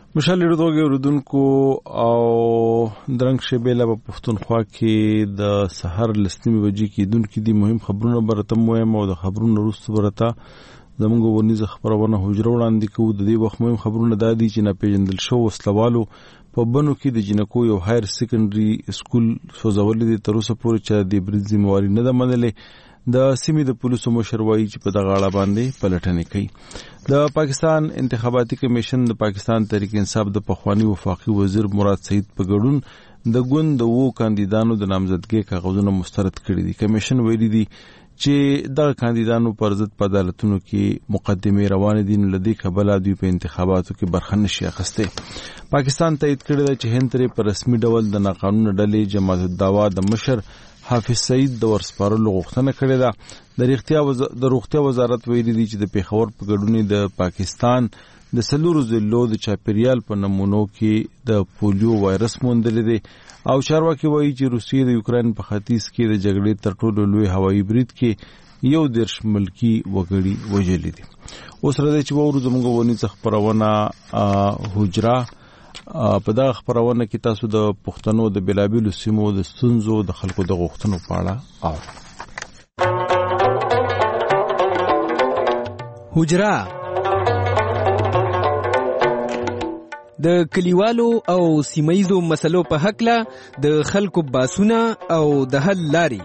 مشال ډوګي اوردونکو او درنګ شبيله په پښتونخوا کې د سحر لسنیمه بجې کې دونکو دي مهم خبرونه برته مهم او د خبرونو وروسته برته زموږ ورنيزه خبرونه حجره وړاندې کوو. د دې وخت مهم خبرونه دا دي چې نه پیژندل شو وسلوالو په بنو کې د جنکو یو هایر سیکنډري سکول سوزولې دي تر اوسه پورې چې د برید ذمہواری نه ده منلې. د سیمې د پولیسو مشر وایي چې په دغه اړه باندې پلټنې کوي. د پاکستان انتخاباتي کمیشن د پاکستان تحریک انصاف د پخوانی وفاقي وزیر مراد سعید په ګډون د ګوند د وو کاندیدانو د نامزدګۍ کاغذونه مسترد کړي دي. کمیشن ویلي دي چې دغه کاندیدانو پر ضد په عدالتونو کې مقدمې روانې دي، نو لدې کبله دوی په انتخاباتو کې برخه نشي اخیستی. پاکستان تایید کړی دی چې هند ترې په رسمي ډول د ناقانونه ډلې جماعت الدعوا د مشر حافظ سعید د ورسپارلو غوښتنه کړې ده. د روغتیا وز... د روغتیا وزارت ویلي دی چې د پیښور په ګډون د پاکستان د سلورو ضلعو د چاپیریال په نمونو کې د پولیو وایرس موندل دي او چارواکي وایي چې روسیې د یوکرين په ختیځ کې د جګړې تر ټولو لوی هوایي برید کې یو دیرش ملکی وګړي وژلي دي. اوس راځي چې وورو زموږ ونی څخه پرونه حجره په دغه خبرونه کې تاسو د پښتنو د بلابلو سیمو د ستونزو د خلکو د غوښتنو په اړه اورئ. حجره د کلیوالو او سیمایزو مسلو په حق له د خلکو باسونه او د حل لاري.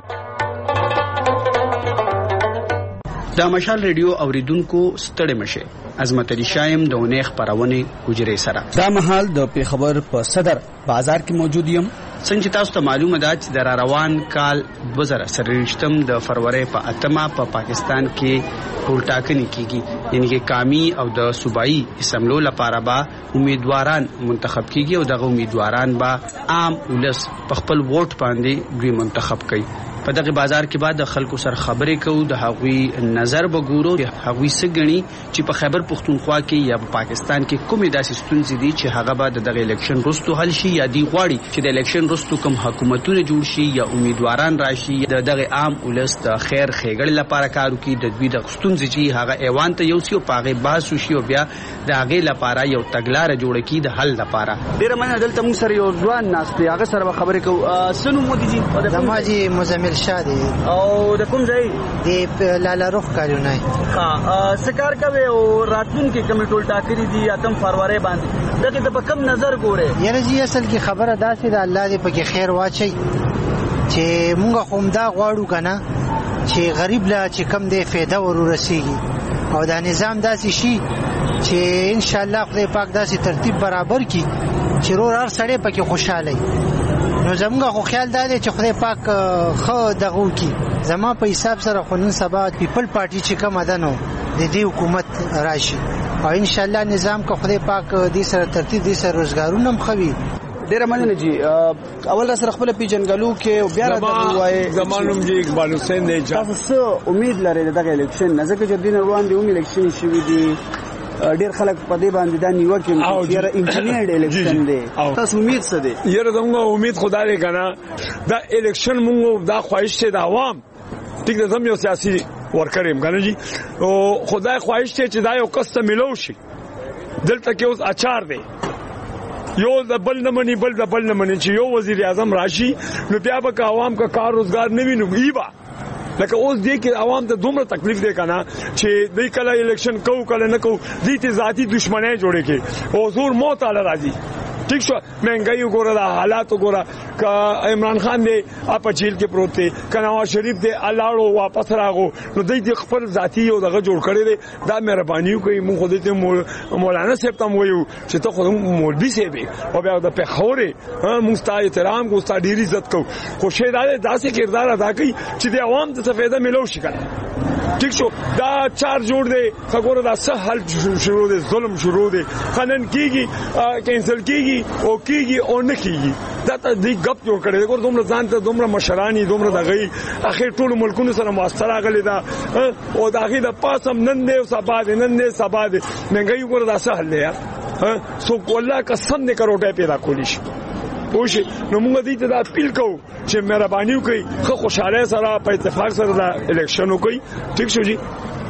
دا مشال ریډیو اوریدونکو ستړي مشه عظمت علي شایم د ونې خبرونه حجره سره دا مهال د پیښور په صدر بازار کې موجود یم. څنګه تاسو ته معلومه ده چې د روان کال دوه زره سرشتم د فروری په اتمه په پا پاکستان کې ټولټاکنې کیږي، یعنی کې قومي او د صوبایي اسمبلو لپاره به امیدواران منتخب کیږي او دغه امیدواران به عام ولس په خپل ووټ باندې دوی منتخب کوي. په دغه بازار کې بعد د خلکو سره خبرې کوو، د هغوی نظر به ګورو، هغوی څه ګڼي چې په خیبر پختونخوا کې یا په پاکستان کې کومې داسې ستونزې دي چې هغه به د دغه الیکشن وروسته حل شي یا دی غواړي چې د الیکشن وروسته کوم حکومتونه جوړ شي یا امیدواران راشي د دغه عام ولس د خیر ښېګړې لپاره کار وکړي، د دوی د ستونزې چې هغه ایوان ته یوسي او په هغې بحث وشي او بیا د هغې لپاره یو تګلاره جوړه کړي د حل لپاره. ډېره مننه. دلته موږ سره یو ځوان ناست دی، هغه سره به خبرې کوو. څه نوم مو دي؟ زما جي مزمل شاه دی. او د کوم ځای؟ د لاله روخ کالونی. ها څه کار کوي او راتلونکي کومې ټولټاکنې دي اتم فروری باندې دغه ته په کوم نظر ګورئ؟ یاره جی اصل کې خبره داسې ده، الله دې پکې خیر واچي چې مونږ خو همدا غواړو که نه چې غریب له چې کم دی فایده ور ورسېږي او دا نظام داسې شي چې انشاءالله خدای پاک داسې ترتیب برابر کړي چې رور هر سړی پکې خوشحاله نو زمونږ خو خیال دا دی چې خدای پاک ښه دغه وکړي. زما په حساب سره خو نن سبا پیپل پارټي چې کومه ده نو د دې حکومت راشي او انشاءالله نظام که خدای پاک دې سره ترتیب دې سره روزګارونه هم ښه وي. ډېره مننه جی. اول را سره خپله پیژنګلو کې او بیا راته ووایئ. زما نوم جی اقبال حسین دی. تاسو څه امید لرئ د دغه الیکشن نه؟ ځکه چې دې نه وړاندې هم الیکشن شوي دي، ډیر خلک په دې باندې دا نیوکه کوي چې یاره انجینیر الیکشن دی. تاسو امید څه دی؟ یاره زموږ امید خدای دی کنه دا الیکشن موږ دا خواهش ته د عوام ټیک ده زم یو سیاسي ورکر یم کنه جی او خدای خواهش ته چې دا یو کس ته ملو شي. دلته کې اوس اچار دی، یو د بل نه مني بل د بل نه مني چې یو وزیر اعظم راشي نو بیا به که عوام کا کار روزګار نه وي نو ایبا لکه اوس دی کې عوام ته دومره تکلیف دی کنه چې دوی کله الیکشن کوو کله نه کوو دوی ته ذاتی دشمنۍ جوړې کې او زور موت تعالی راځي. ٹھیک شو مہنگائی وګوره دا حالات وګوره ک عمران خان دی اپ جیل کې پروت دی ک نواز شریف دی الاړو واپس راغو نو دوی د خپل ذاتی او دغه جوړ کړی دی. دا مهرباني کوي مونږ خو دې مولانا صاحب ته وایو چې ته خو مولوی صاحب او بیا د پیښورې مونږ ستاسو احترام کو ستاسو ډیر عزت کو خو شه دا داسې کردار ادا کوي چې د عوام ته فایده ملو شي کنه. ٹھیک شو دا چار جوړ دی خبره دا سهل شروع دی ظلم شروع دی خنن کیږي کینسل کیږي او کیږي او نه کیږي دا ته دی غپ جوړ کړي ګور دومره ځان ته دومره مشرانی دومره دغی اخر ټول ملکونو سره موثره غلي دا او دا غي د پاسم نن دی او سبا دی نن دی سبا دی منګي ګور دا سهل دی ها سو کولا قسم نه کروټه پیدا کولی شي پوښ نو موږ دې ته دا اپیل کوو چې مهرباني وکړئ خو خوشاله سره په اتفاق سره دا الیکشن وکړي. ٹھیک شو جی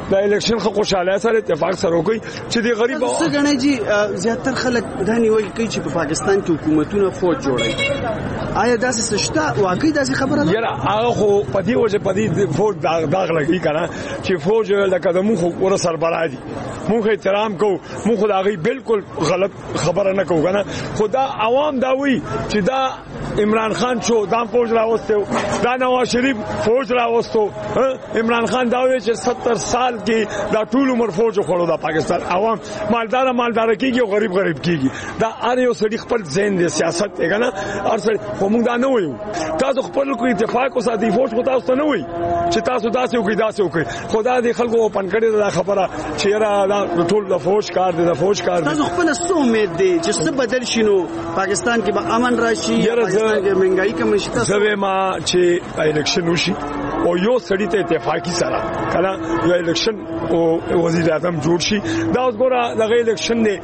د الیکشن خو خوشاله سره اتفاق سره کوي چې د غریب څه غنی جی زیاتره خلک دا نیول کوي چې په پاکستان کې حکومتونه فوج جوړي. آیا داسې سشته واقعي داسې خبره ده؟ یاره هغه خو په دې وجه په دې فوج داغ داغ لګي کنه چې فوج لکه د مخ ور سربراہ دي موږ احترام کوو موږ خدای بالکل غلط خبره نه کوو کنه خدا عوام دا وی چې دا عمران خان شو دا فوج راوستو دا نواز شریف فوج راوستو عمران خان دا وی چې ستر سال کې دا ټول عمر فوج خورو دا پاکستان عوام مالدار مالدار کیږي او غریب غریب کیږي دا ار یو سړي خپل ذهن د سیاست دی کنه ار سړي خو موږ دا نه وایو تاسو خپل کوئی اتفاق او ساتي فوج خو تاسو نه وایي چې تاسو داسې وکړئ داسې وکړئ خدا دې خلکو پن کړي دا خبره چې را ټول د فوج کار دی د فوج کار دی. تاسو خپل څه امید دی چې څه بدل شینو پاکستان کې به امن راشي پاکستان کې مهنګای کم شي؟ تاسو زه ما چې الیکشن وشي او یو سړی ته اتفاقی سره کله یو الیکشن او وزیر اعظم جوړ شي دا اوس ګوره دغه الیکشن دی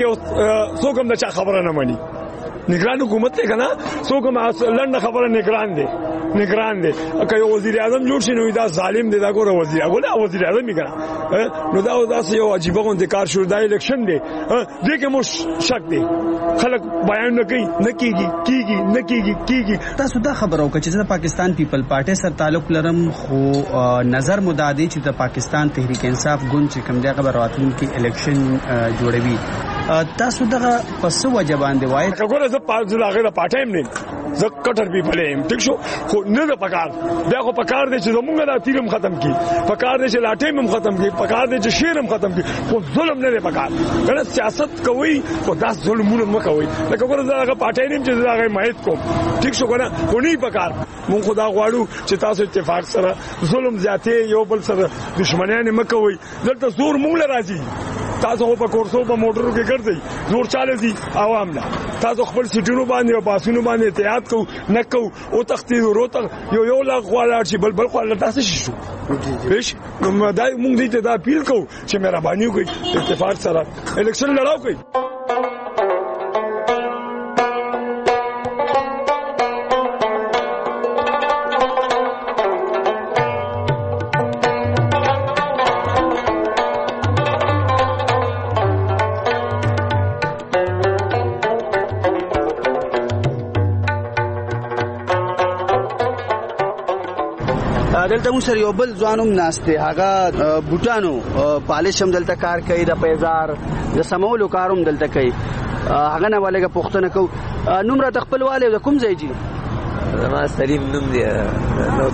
دغه څوک هم د چا خبره نه مانی نگران حکومت ته کنه څوک هم لنډه خبره نگران دی نگران دی که یو وزیر اعظم جوړ شي نو دا ظالم دی دا ګوره وزیر اعظم وزیر اعظم یې کنه نو دا داسې یو عجیب غونډه کار شروع دا الیکشن دی دغه مو شک دی خلک بیان نه کوي نه کیږي کیږي نه کیږي کیږي. تاسو دا خبرو که چې د پاکستان پیپل پارټي سره تعلق لرم خو نظر مدادي چې د پاکستان تحریک انصاف ګوند چې کوم دی خبر راتلونکي الیکشن جوړوي تاسو دغه پس وجه باندې وایي ګوره زه پاز لاغه د پټایم نه زه کټر بي بلې ټیک شو خو نه د پکار بیا خو پکار دي چې زمونږ د تیرم ختم کی پکار دي چې لاټیم هم ختم کی پکار دي چې شیرم ختم کی خو ظلم نه دی پکار کنه سیاست کوي خو دا ظلمونه مه کوي لکه ګوره زه هغه پټایم چې زه هغه مایت کوم ټیک شو کنه خو نه پکار مونږ خدا غواړو چې تاسو اتفاق سره ظلم زیاتې یو بل سره دښمنان مه کوي دلته زور مونږ راځي تاسو په کورسو په موټرو کې ګرځي زور چاله دي عوام نه تاسو خپل سټونو باندې او باسونو باندې احتیاط کو نه کو او تختید وروته یو یو لا خواله چې بل بل خواله تاسو شو پېښ نو دا موږ دې ته دا اپیل کو چې مهرباني وکړئ اتفاق سره الیکشن لړاو کوي. دلته موږ سره یو بل ځوانوم ناشته هغه بوټانو پالش هم دلته کار کوي د پیزار د سمولو کاروم دلته کوي هغه نه ولګه پښتنه کو نوم را خپل والي د کوم ځای جی ما سلیم نوم دی نو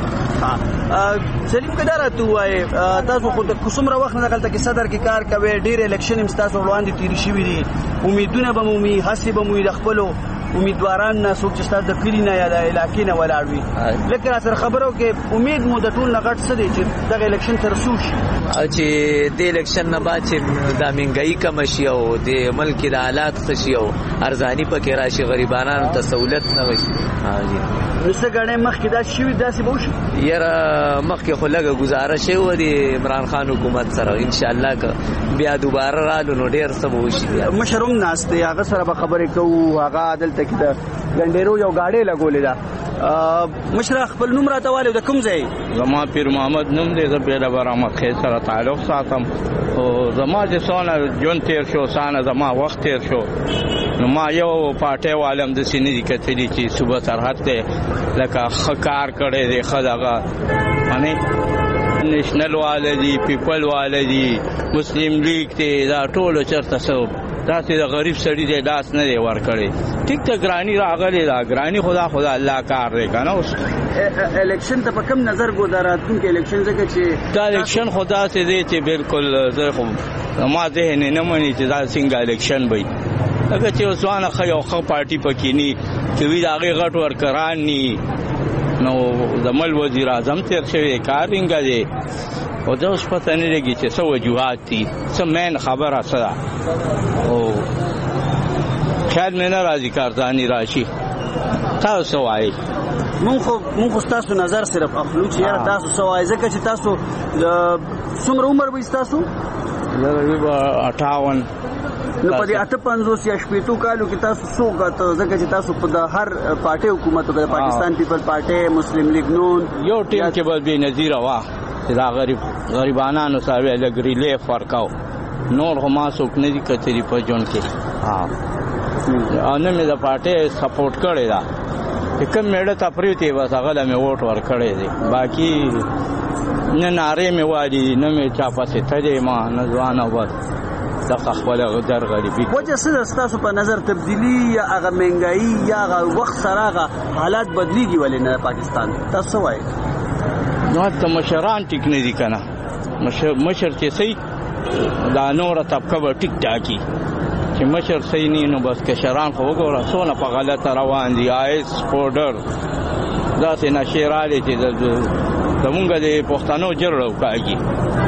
کې سلیم کډاره تو وای تاسو خو د کومره وخت نه غلطه کې صدر کې کار کوي ډیر الیکشن هم تاسو وړاندې تیر شي وي امیدونه به مو می حسب به مو د خپل امیدواران نه څوک چې تاسو د کلی نه یا د علاقې نه ولاړ وي لکه سره خبرو کې امید مو د ټول نغټ څه دی چې دغه الیکشن تر څو شي چې د الیکشن نه بعد چې د منګای کم شي او د ملک د حالات ښه شي او ارزانی پکې راشي غریبانو ته سہولت نه وي حاجی نسه غړې مخ کې دا شي داسې به وشي یاره مخ کې خو لګه گزارش و دی عمران خان حکومت سره ان شاء الله که بیا دوباره رالو نو ډیر څه به وشي مشروم ناس ته هغه سره به خبرې کوو هغه عدالت کې دا ګنډېرو یو گاډي لګولې ده مشر خپل نوم راته والو د کوم ځای زما پیر محمد نوم دی زه پیدا برامت خې سره تعلق ساتم او زما چې څونه جون تیر شو سانه زما وخت تیر شو نو ما یو پټه والم د سینې د کتلی چې صبح سرحد ته لکه خکار کړي دی خدغه باندې نېشنل والدي پیپل والدي مسلم لیگ ته دا ټول چرته سو دا چې د غریب سړي دی لاس نه دی ور کړی ټیک ته ګرانی راغلی دا ګرانی خدا خدا الله کار دی کنه اوس الیکشن ته په کوم نظر ګذاراتون کې الیکشن ځکه چې دا الیکشن خدا سي دی چې بالکل زه خو ما ذهن نه مانی چې دا څنګه الیکشن وي هغه چې وسوانه خو یو خو پارټي پکې ني چې وی دا غي غټ ورکران ني نو د مل وزیر اعظم تیر شوی کارینګ دی او دا اوس پته نه لګي چې څه وجوهات دي څه مین خبره سره او خیال مې نه راځي کارځانی راشي تاسو وایي مونږ خو مونږ تاسو نظر صرف اخلو چې یاره تاسو سوای ځکه چې تاسو د څومره عمر به تاسو زه اٹھاون نو په دې اته پنځوس یا شپږ کالو کې تاسو څو غته ځکه چې تاسو په د هر پارټي حکومت د پاکستان پیپل پارټي مسلم لیگ نون یو ټیم کې به بے نظیر وا دا غریب غریبانو سره لګ ریلیف ورکاو نور هم څوک نه دي کتلی په جون کې ها ان مې د پارټي سپورټ کړی دا کوم میړه ته پریوتی بس هغه له مې ووټ ور کړی دی باقی نه ناره مې وادي نه مې چا پاسه ته ما نه ځوان او بس د خپل غدر غریبي وجه څه تاسو په نظر تبدیلی یا هغه مهنګای یا هغه وخت سره هغه حالات بدلیږي ولې نه پاکستان تاسو وایي نو ته مشران ټیک نه دي کنه مشر چې سي دا نور طبقه به ټیک ټاکي چې مشر صحیح نه نو بس کشران خو وګوره څونه په غلطه روان دي آیس پودر دا څه نشیراله چې زمونږ د پښتنو جوړو کاږي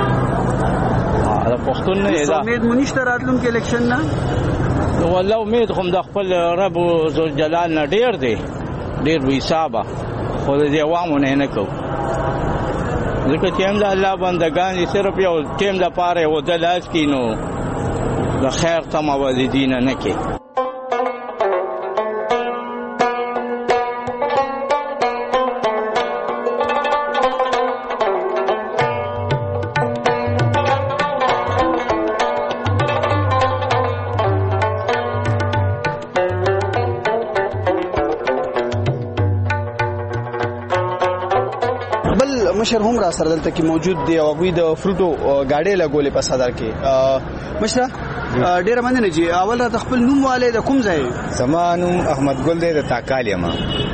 دا پښتون نه دا امید مونږ ته راتلونکي الیکشن نه والله امید کوم د خپل رب ذو جلال نه ډیر دی ډیر وی حسابه خو دې عوامو نه نه کو ځکه چې هم د الله بندگان دي صرف یو ټیم د پاره و د لاس کینو د خیر تم والدین نه کې مشر هم را سره دلته کې موجود دی او غوی د فروټو گاډي لګولې په صدر کې مشر ډیر مننه نه جی اول را خپل نوم والے د کوم ځای زمانوم احمد ګل دی د تاکال یم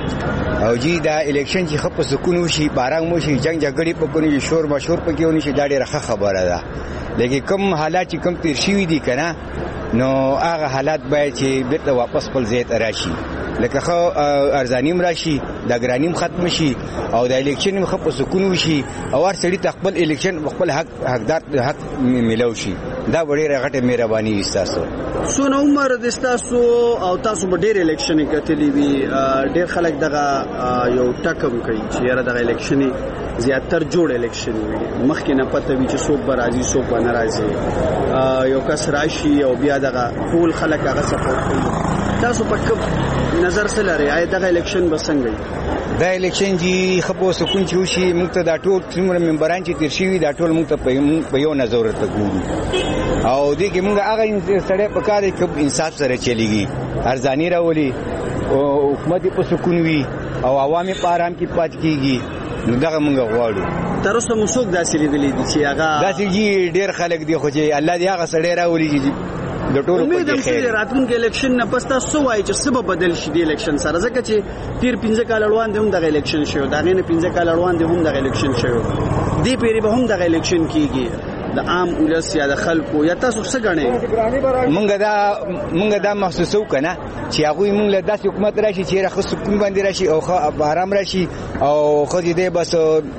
او جی دا الیکشن چې خپ سکون وشي بارنګ مو شي جنگ جګړې په کونی شور مشهور پکې ونی شي دا ډیره خبره ده لکه کوم حالات چې کوم تیر شي دي کنه نو هغه حالات باید چې بیرته واپس خپل ځای ته راشي لکه خو ارزانیم راشي د ګرانیم ختم شي او د الیکشن مخ په سکون وشي او هر سړي خپل الیکشن خپل حق حقدار حق ملو شي دا ډیره غټه مهرباني استاسو سونه عمر د استاسو او تاسو په ډیر الیکشن کتلی وی ډیر خلک دغه یو ټکم کوي چې یاره دغه الیکشن زیاتر جوړ الیکشن وي مخکې نه پته وی چې څوک به راځي څوک به ناراضي یو کس راشي او بیا دغه ټول خلک هغه سپورټ کوي تاسو په کوم نظر سره لري آیا دغه الیکشن به څنګه دا الیکشن جی خپو سکون چې وشي موږ ته دا ټول څومره ممبران چې تیر شي دا ټول موږ ته په یو نظر ته ګورو او دې کې موږ هغه سره په کار کې انصاف سره چلیږي ارزانی راولي او حکومت په سکون وي او عوامي په آرام کې پات کیږي نو دغه موږ غواړو تر اوسه موږ داسې لیدلې دي چې هغه داسې جی ډیر خلک دي خو چې الله دې هغه سره راولي د ټولو امید هم چې راتلونکي الیکشن نه پس تاسو وایي چې سبب بدل شي د الیکشن سره ځکه چې تیر پنځه کال وړاندې هم دغه الیکشن شو دا نه پنځه کال وړاندې هم دغه الیکشن شو دی پیری به هم دغه الیکشن کیږي د عام ولس یا د خلکو یا تاسو څه غنئ مونږ دا مونږ دا محسوسو کنه چې هغه مونږ له داسې حکومت راشي چې راخ سکون باندې راشي او خو آرام راشي او خو دې بس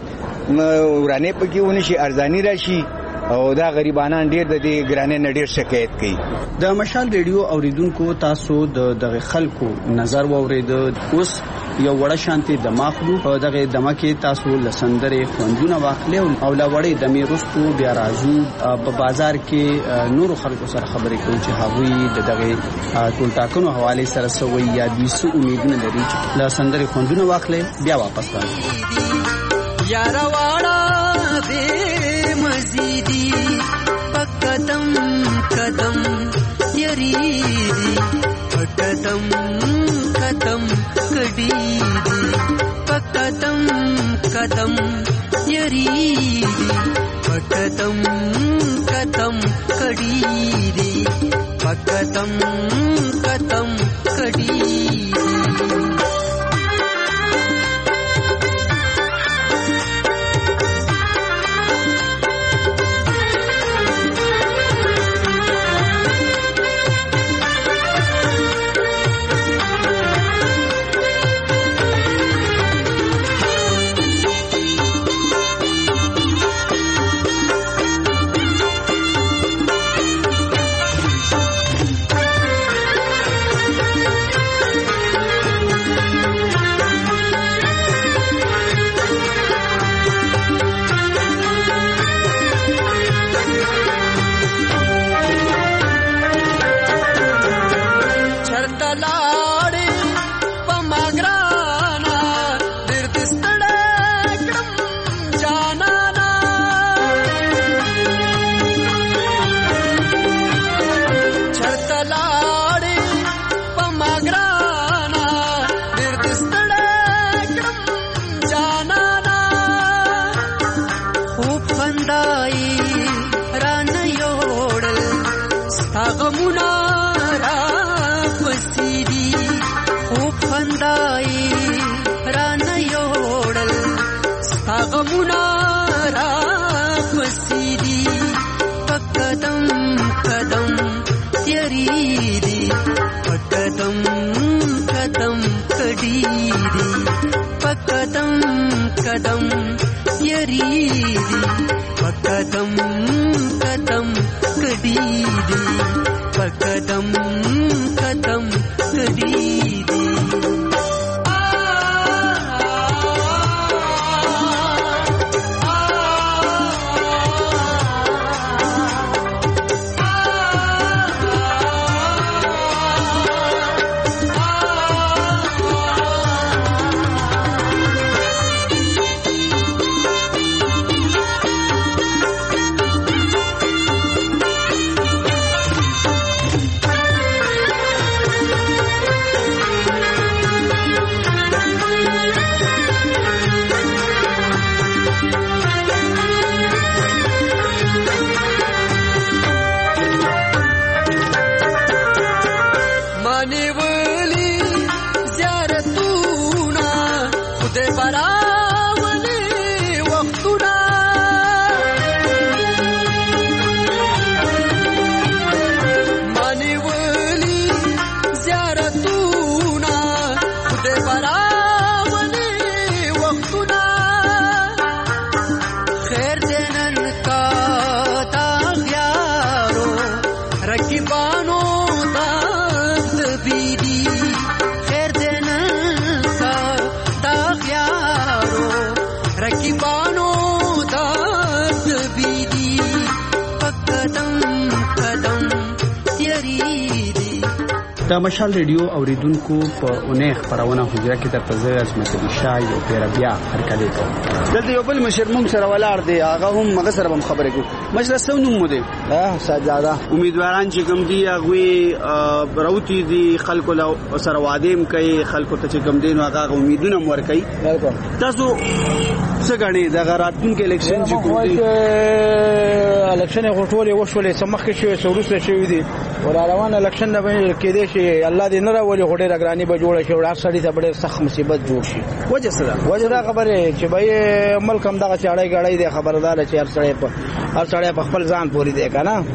ورانه پکې ونی شي ارزانی راشي او دا غریبانان ډیر د دې ګرانې نه ډیر شکایت کوي د مشال ریډیو اوریدونکو تاسو د دغه خلکو نظر واورید اوس یو وړه شانتي دماغ نو دغه دماکه تاسو لسندره خوندونه واخلې او لا وړې د میرستو بیا راځو په بازار کې نور خلکو سره خبرې کوي چې هغوی د دغه ټول ټاکنو حواله سره سوي یا د څه امیدونه لري چې لسندره خوندونه واخلې بیا واپس راځي یار واړه دې مزيدي پکدم قدم یریدي پکدم قدم کډیدي پکدم قدم یریدي پکدم قدم کډیدي پکدم قدم کډیدي غمونه را پسیدي خوب خندای رانه یوړل ستا غمونه را پسیدي په قدم قدم تیریدي په قدم قدم کډیدي په قدم قدم تیریدي په قدم قدم کډیدي په قدم قدم کډیدي د مشال ریډیو اوریدونکو په اونۍ خبرونه حجره کې د پزې عظمت شاه یو پیر بیا هرکلی کوم دلته یو بل مشر مونږ سره ولاړ دی هغه هم مګه سره هم خبرې کو مشر سونو مو دی اه سجاده امیدواران چې کوم دی هغه راوتی دي خلکو له سره وادیم کوي خلکو ته چې کوم دی نو هغه امیدونه مور کوي تاسو څه غني د غراتون کې الیکشن چې کوم دی الیکشن غوټولې وشولې سمخ کې شوی سورسه شوی دی ور روان الیکشن نه کې دی چې الله دې نه راولي غوډه راګرانی به جوړ شي وړا سړی ته ډېر سخت مصیبت جوړ شي وجه سره وجه دا خبره چې به ملک هم دغه چاړې غړې دی خبردار چې هر سړی په هر سړی په خپل ځان پوری دی کنه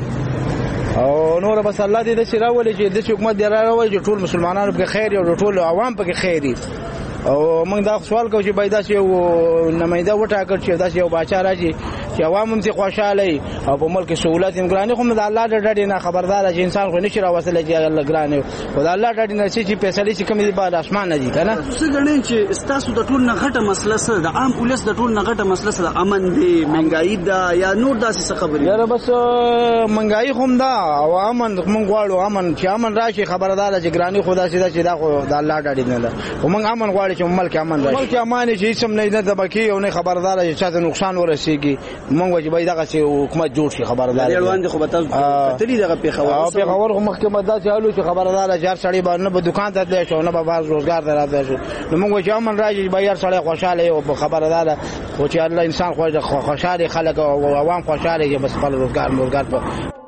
او نور بس الله دې دې راولي چې د حکومت دی راولي چې ټول مسلمانانو په خیر او ټول عوام په خیر دي او موږ دا سوال کوو چې باید چې یو نمائنده وټاکل شي دا چې یو بچا راځي چې عوام هم چې خوشاله او په ملک سہولت امګرانی خو د الله د ډډې نه خبردار چې انسان خو نشي راوصله چې الله ګرانه خو د الله ډډې نه چې پیسې چې کومې په اسمان نه دي کنه څه غنین چې استاسو د ټول نه غټه مسله سره د عام پولیس د ټول نه غټه مسله سره امن دی منګای دا یا نور داسې څه خبرې یاره بس منګای هم دا او امن موږ غواړو امن چې امن راشي خبردار چې ګرانی خدا سي دا چې دا خو د الله ډډې نه ده موږ امن غواړو چې ملک امن راشي ملک امن شي سم نه نه د بکی او نه خبردار چې چاته نقصان ورسیږي موږ واجب دی دغه حکومت جوړ شي خبردار دی روان دي خو به تاسو تلی دغه په خبر او په خبر خو محکمه دا چالو چې خبردار هزار سړی باندې په دکان ته دی شو نه به باز روزګار ته راځي شو نو موږ چې امن راځي به هر سړی خوشاله او په خبردار خو چې الله انسان خوشاله خلک او عوام خوشاله بس خپل روزګار روزګار په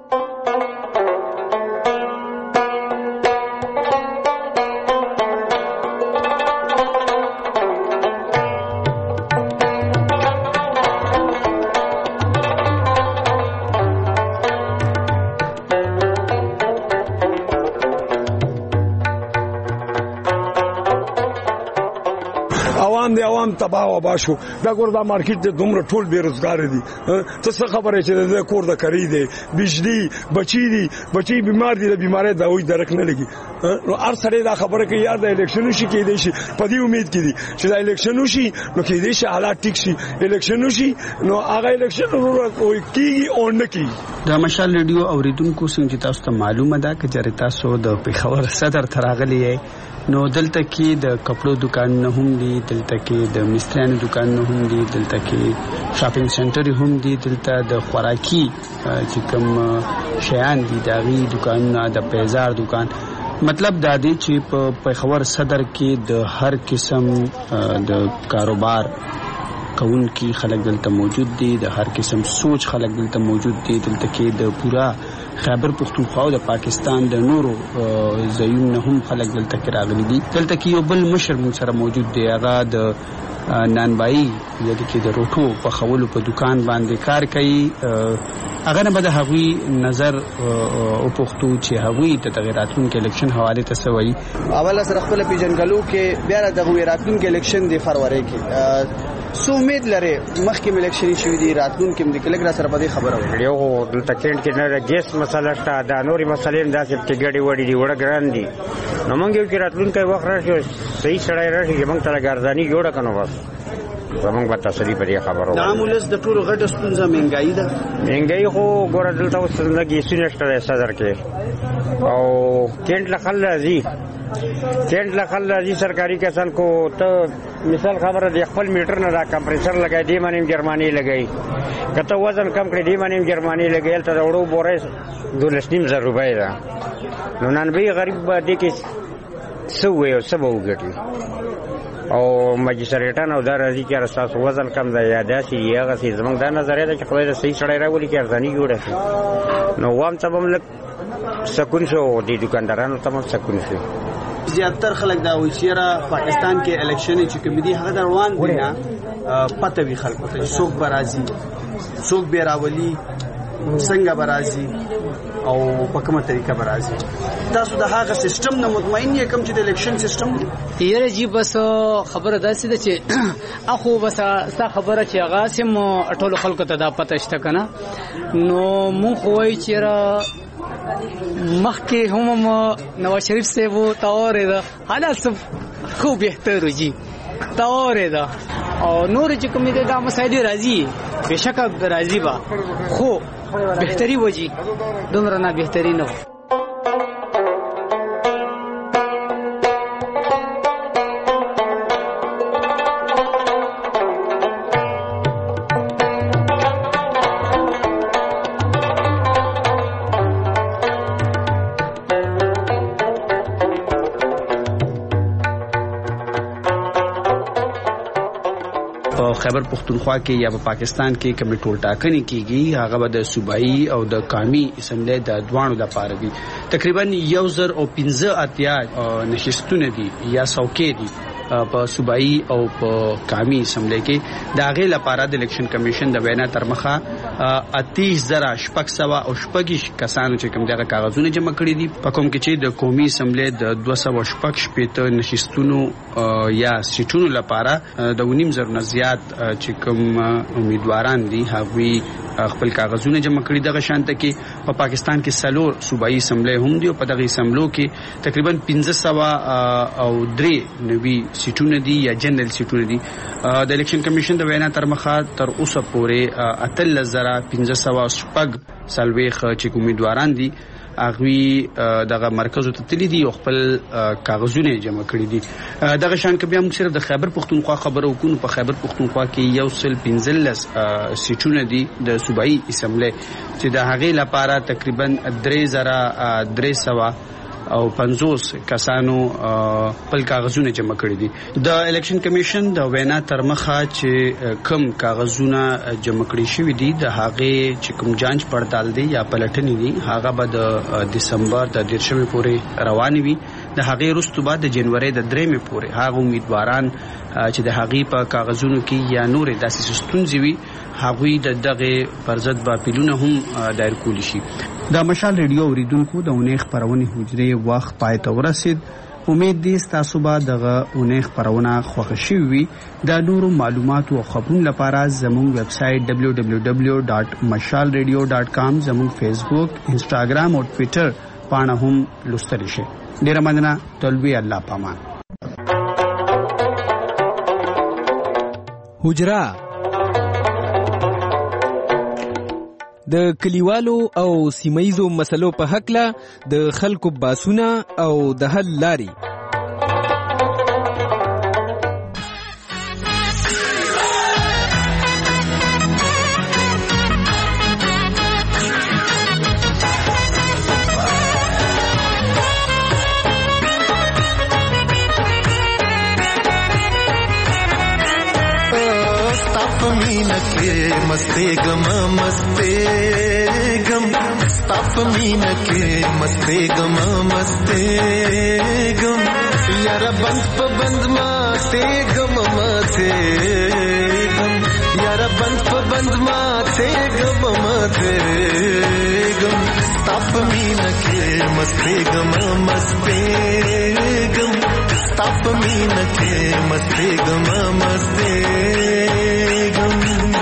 عوام دی عوام تباہ و باشو دا ګور دا مارکیټ د دومره ټول بیروزګار دي ته څه خبره چې د کور د کری دی بجلی بچی دي بچی بیمار دي د بیمارۍ دا وې درک نه لګي نو هر سړی دا خبره کوي یار د الیکشن شي کې دی شي په دې امید کې دي چې دا الیکشن شي نو کې دی شي حالات ټیک شي الیکشن شي نو هغه الیکشن وروي کیږي او نه کیږي د مشال ریډیو اوریدونکو څنګه تاسو ته معلومه ده چې جری تاسو د پیښور صدر تراغلی نو دلته کې د کپړو دکان نه هم دي دلته کې د مسترانو دکان نه هم دي دلته کې شاپینګ سنټر هم دي دلته د خوراکي چې کوم شیان دي داغي دکان نه د پیزار دکان مطلب دا دی چې په پیښور صدر کې د هر قسم د کاروبار کون کی خلک دلته موجود دي د هر قسم سوچ خلک دلته موجود دي دلته کې د پورا خیبر پختونخوا او د پاکستان د نورو ځایونو هم خلک دلته کې راغلي دي. دلته کې یو بل مشر مون سره موجود دی، هغه د نانبایی یعنی کې د روټو په خولو په دکان باندې کار کوي. هغه نه به د هغوی نظر او پښتو چې هغوی د تغیراتونو کې الیکشن حواله ته سوي. اول سره خپل پیژنګلو کې بیا د تغیراتونو کې الیکشن د فروری کې سو امید لري مخکې الیکشن شوی دی راتلون کې د کلګرا سره په خبره وکړي. یو د تکینټ کې نه ګیس مسله شته، د نوري مسلې هم داسې چې ګډي وړي دی وړه ګران دي. نو موږ یو کې راتلون کې وخت راشي صحیح سړی راشي چې موږ ته ګردانی جوړه کنو بس زمونږ په تسلی په دې خبرو. د عامولس د ټولو غټه ستونزه مهنګایي ده. مهنګایي خو ګوره دلته اوس څنګه سونه شته صدر کې او کینټ لخل راځي کینټ لخل راځي سرکاري کسان کو ته مثال خبره د خپل میټر نه دا کمپریسر لګای دی باندې جرمانی لګای کته وزن کم کړی دی باندې جرمانی لګایل ته وړو بورې دولسنیم زر روپۍ ده. نو نن به غریب باندې کې سوې او سبو وګټي او ماجستریټان او درازي کې اساس وزن کم دی یا داسي یغه سي زمونږ د نظریه ده چې خدای د صحیح سړی راولي کې ارزاني جوړه شي. نو وام ته هم لک سکون شو دي دکاندارانو ته هم سکون شي. زیاتره خلک دا وایي چې را پاکستان کې الیکشن چې کوم دي هغه روان دي نه پته وی خلکو ته څوک برازي څوک به راولي څنګه برازي او په کومه طریقه برازي. تاسو د هغه سیستم نه مطمئن یې کوم چې د الیکشن سیستم یره جی بس خبره داسې ده چې اخو بس ستا خبره چې هغه سم ټولو خلکو ته دا پته شته کنه. نو مونږ خو وایي چې را مخکې هم نواز شریف صاحب تاورې ده حالات سب خو بهتر جی تاورې ده او نور چې کوم دي دا مسایل راځي بشکه راځي با خو بهتري وږي دومره نه بهتري نه. خیبر پختونخوا کې یا په پاکستان کې کوم ټول ټاکنې کیږي هغه به د صوبایي او د قومي اسمبلی د دوانو د پاره دي. تقریبا یو زر او پنځه اتیا نشستونه دي یا څوکۍ دي په صوبایي او په قومي اسمبلی کې. د هغې لپاره د الیکشن کمیشن د وینا تر مخه اتیس زره شپږ سوه او شپږ کسانو چې کوم دغه کاغذونه جمع کړي دي په کوم کې چې د قومي اسمبلی د دوه سوه شپږ شپېته نشستونو یا سیټونو لپاره د ونیم زر نه زیات چې کوم امیدواران دي هغوی خپل کاغذونه جمع کړي. دغه شانته کې په پاکستان کې سلور صوبایي اسمبلی هم دي او په دغه اسمبلو کې تقریبا پنځه سوه او درې نوي سیټونه دي یا جنرال سیټونه دي. د الیکشن کمیشن د وینا تر مخه تر اوسه پورې اتلس زره پنځه سوه شپږ څلوېښت چې امیدواران دي هغوی دغه مرکزو ته تللي دي او خپل کاغذونه جمع کړي دي. دغه شان کې بیا موږ صرف د خیبر پختونخوا خبرو کوو. په خیبر پختونخوا کې یو سل پنځلس سیټونه دي د صوبایي اسمبلی چې د هغې لپاره تقریبا درې زره درې سوه او پنځوس کسانو خپل کاغذونه جمع کړي دي. د الیکشن کمیشن د وینا تر مخه چې کم کاغذونه جمع کړي شوي دي د هغې چې کوم جانچ پړتال دی یا پلټنې دي هغه به د دسمبر د دیرشمې پورې روانې وي. د هغې وروسته به د جنورۍ د درېمې پورې هغه امیدواران چې د هغې په کاغذونو کې یا نورې داسې ستونزې وي هغوی د دغه پر ضد به اپیلونه هم دایر کولی شي. د مشال ریډیو اوریدونکو د اونۍ خپرونې حجرې وخت پای ته ورسید. امید دی ستاسو به دغه اونۍ خپرونه خوښه شوې وي. د نورو معلوماتو او خبرونو لپاره زموږ ویب سایټ ډبلیو ډبلیو ډبلیو ډاټ مشال ریډیو ډاټ کام زموږ فیسبوک انسټاګرام او ټویټر پاڼه هم لوستلی شئ. ډېره مننه. تلوي الله پامان. حجره د کلیوالو او سیمایزو مسلو په حقله د خلکو باسونه او د حل لاري. मीना के मस्ते गम मस्ते गम ताप मीना के मस्ते गम मस्ते गम यार बंद प बंद माते गम माते गम यार बंद प बंद माते गम माते गम ताप मीना के मस्ते गम मस्ते गम ताप मीना के मस्ते गम मस्ते गम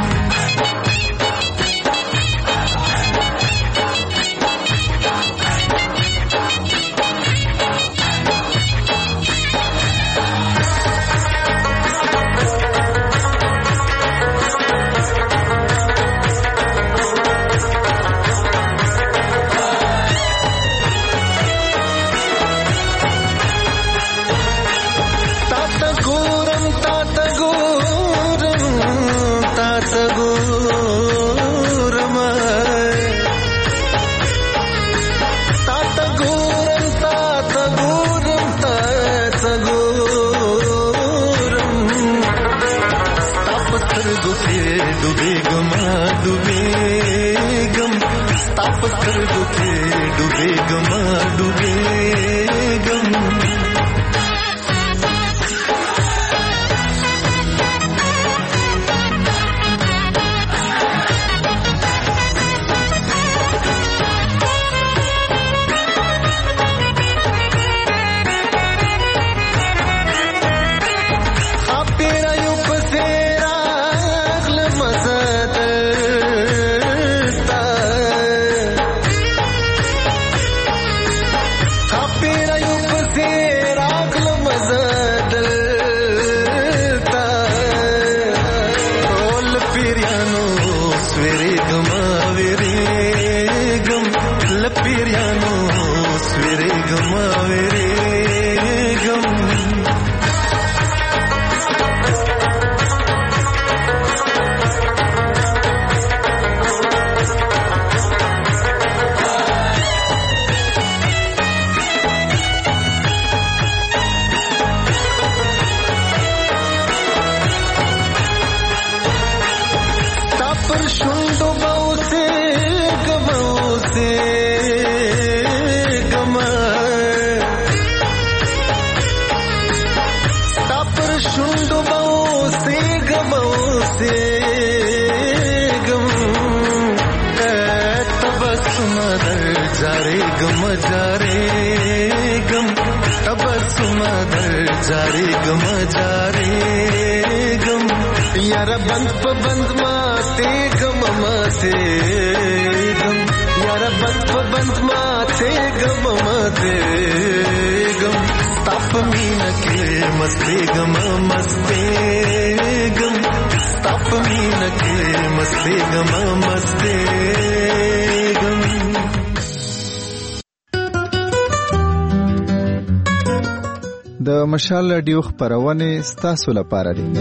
د مشال رادیو خبرونه ستاسو لپاره دي.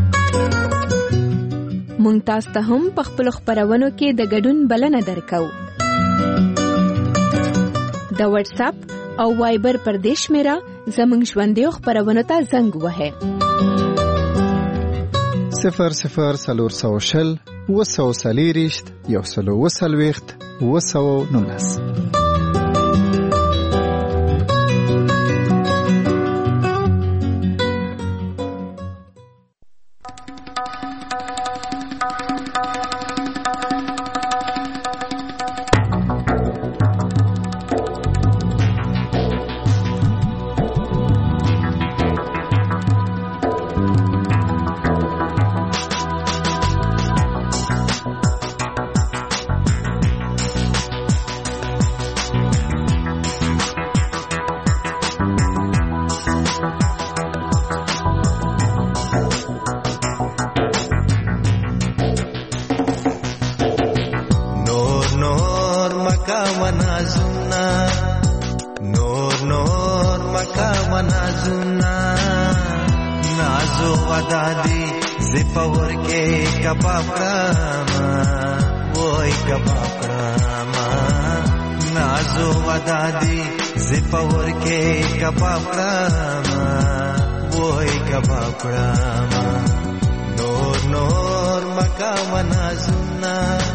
مونږ تاسو ته هم په خپل خبرونو کې د ګډون بلنه درکو. د واتس اپ او وایبر پردیش میرا زمونږ ژوندۍ خبرونو ته زنګ وهه. صفر صفر سلور سو شل وسو سلیریشت یو سلو وسلویخت وسو نونس. مکا منازونا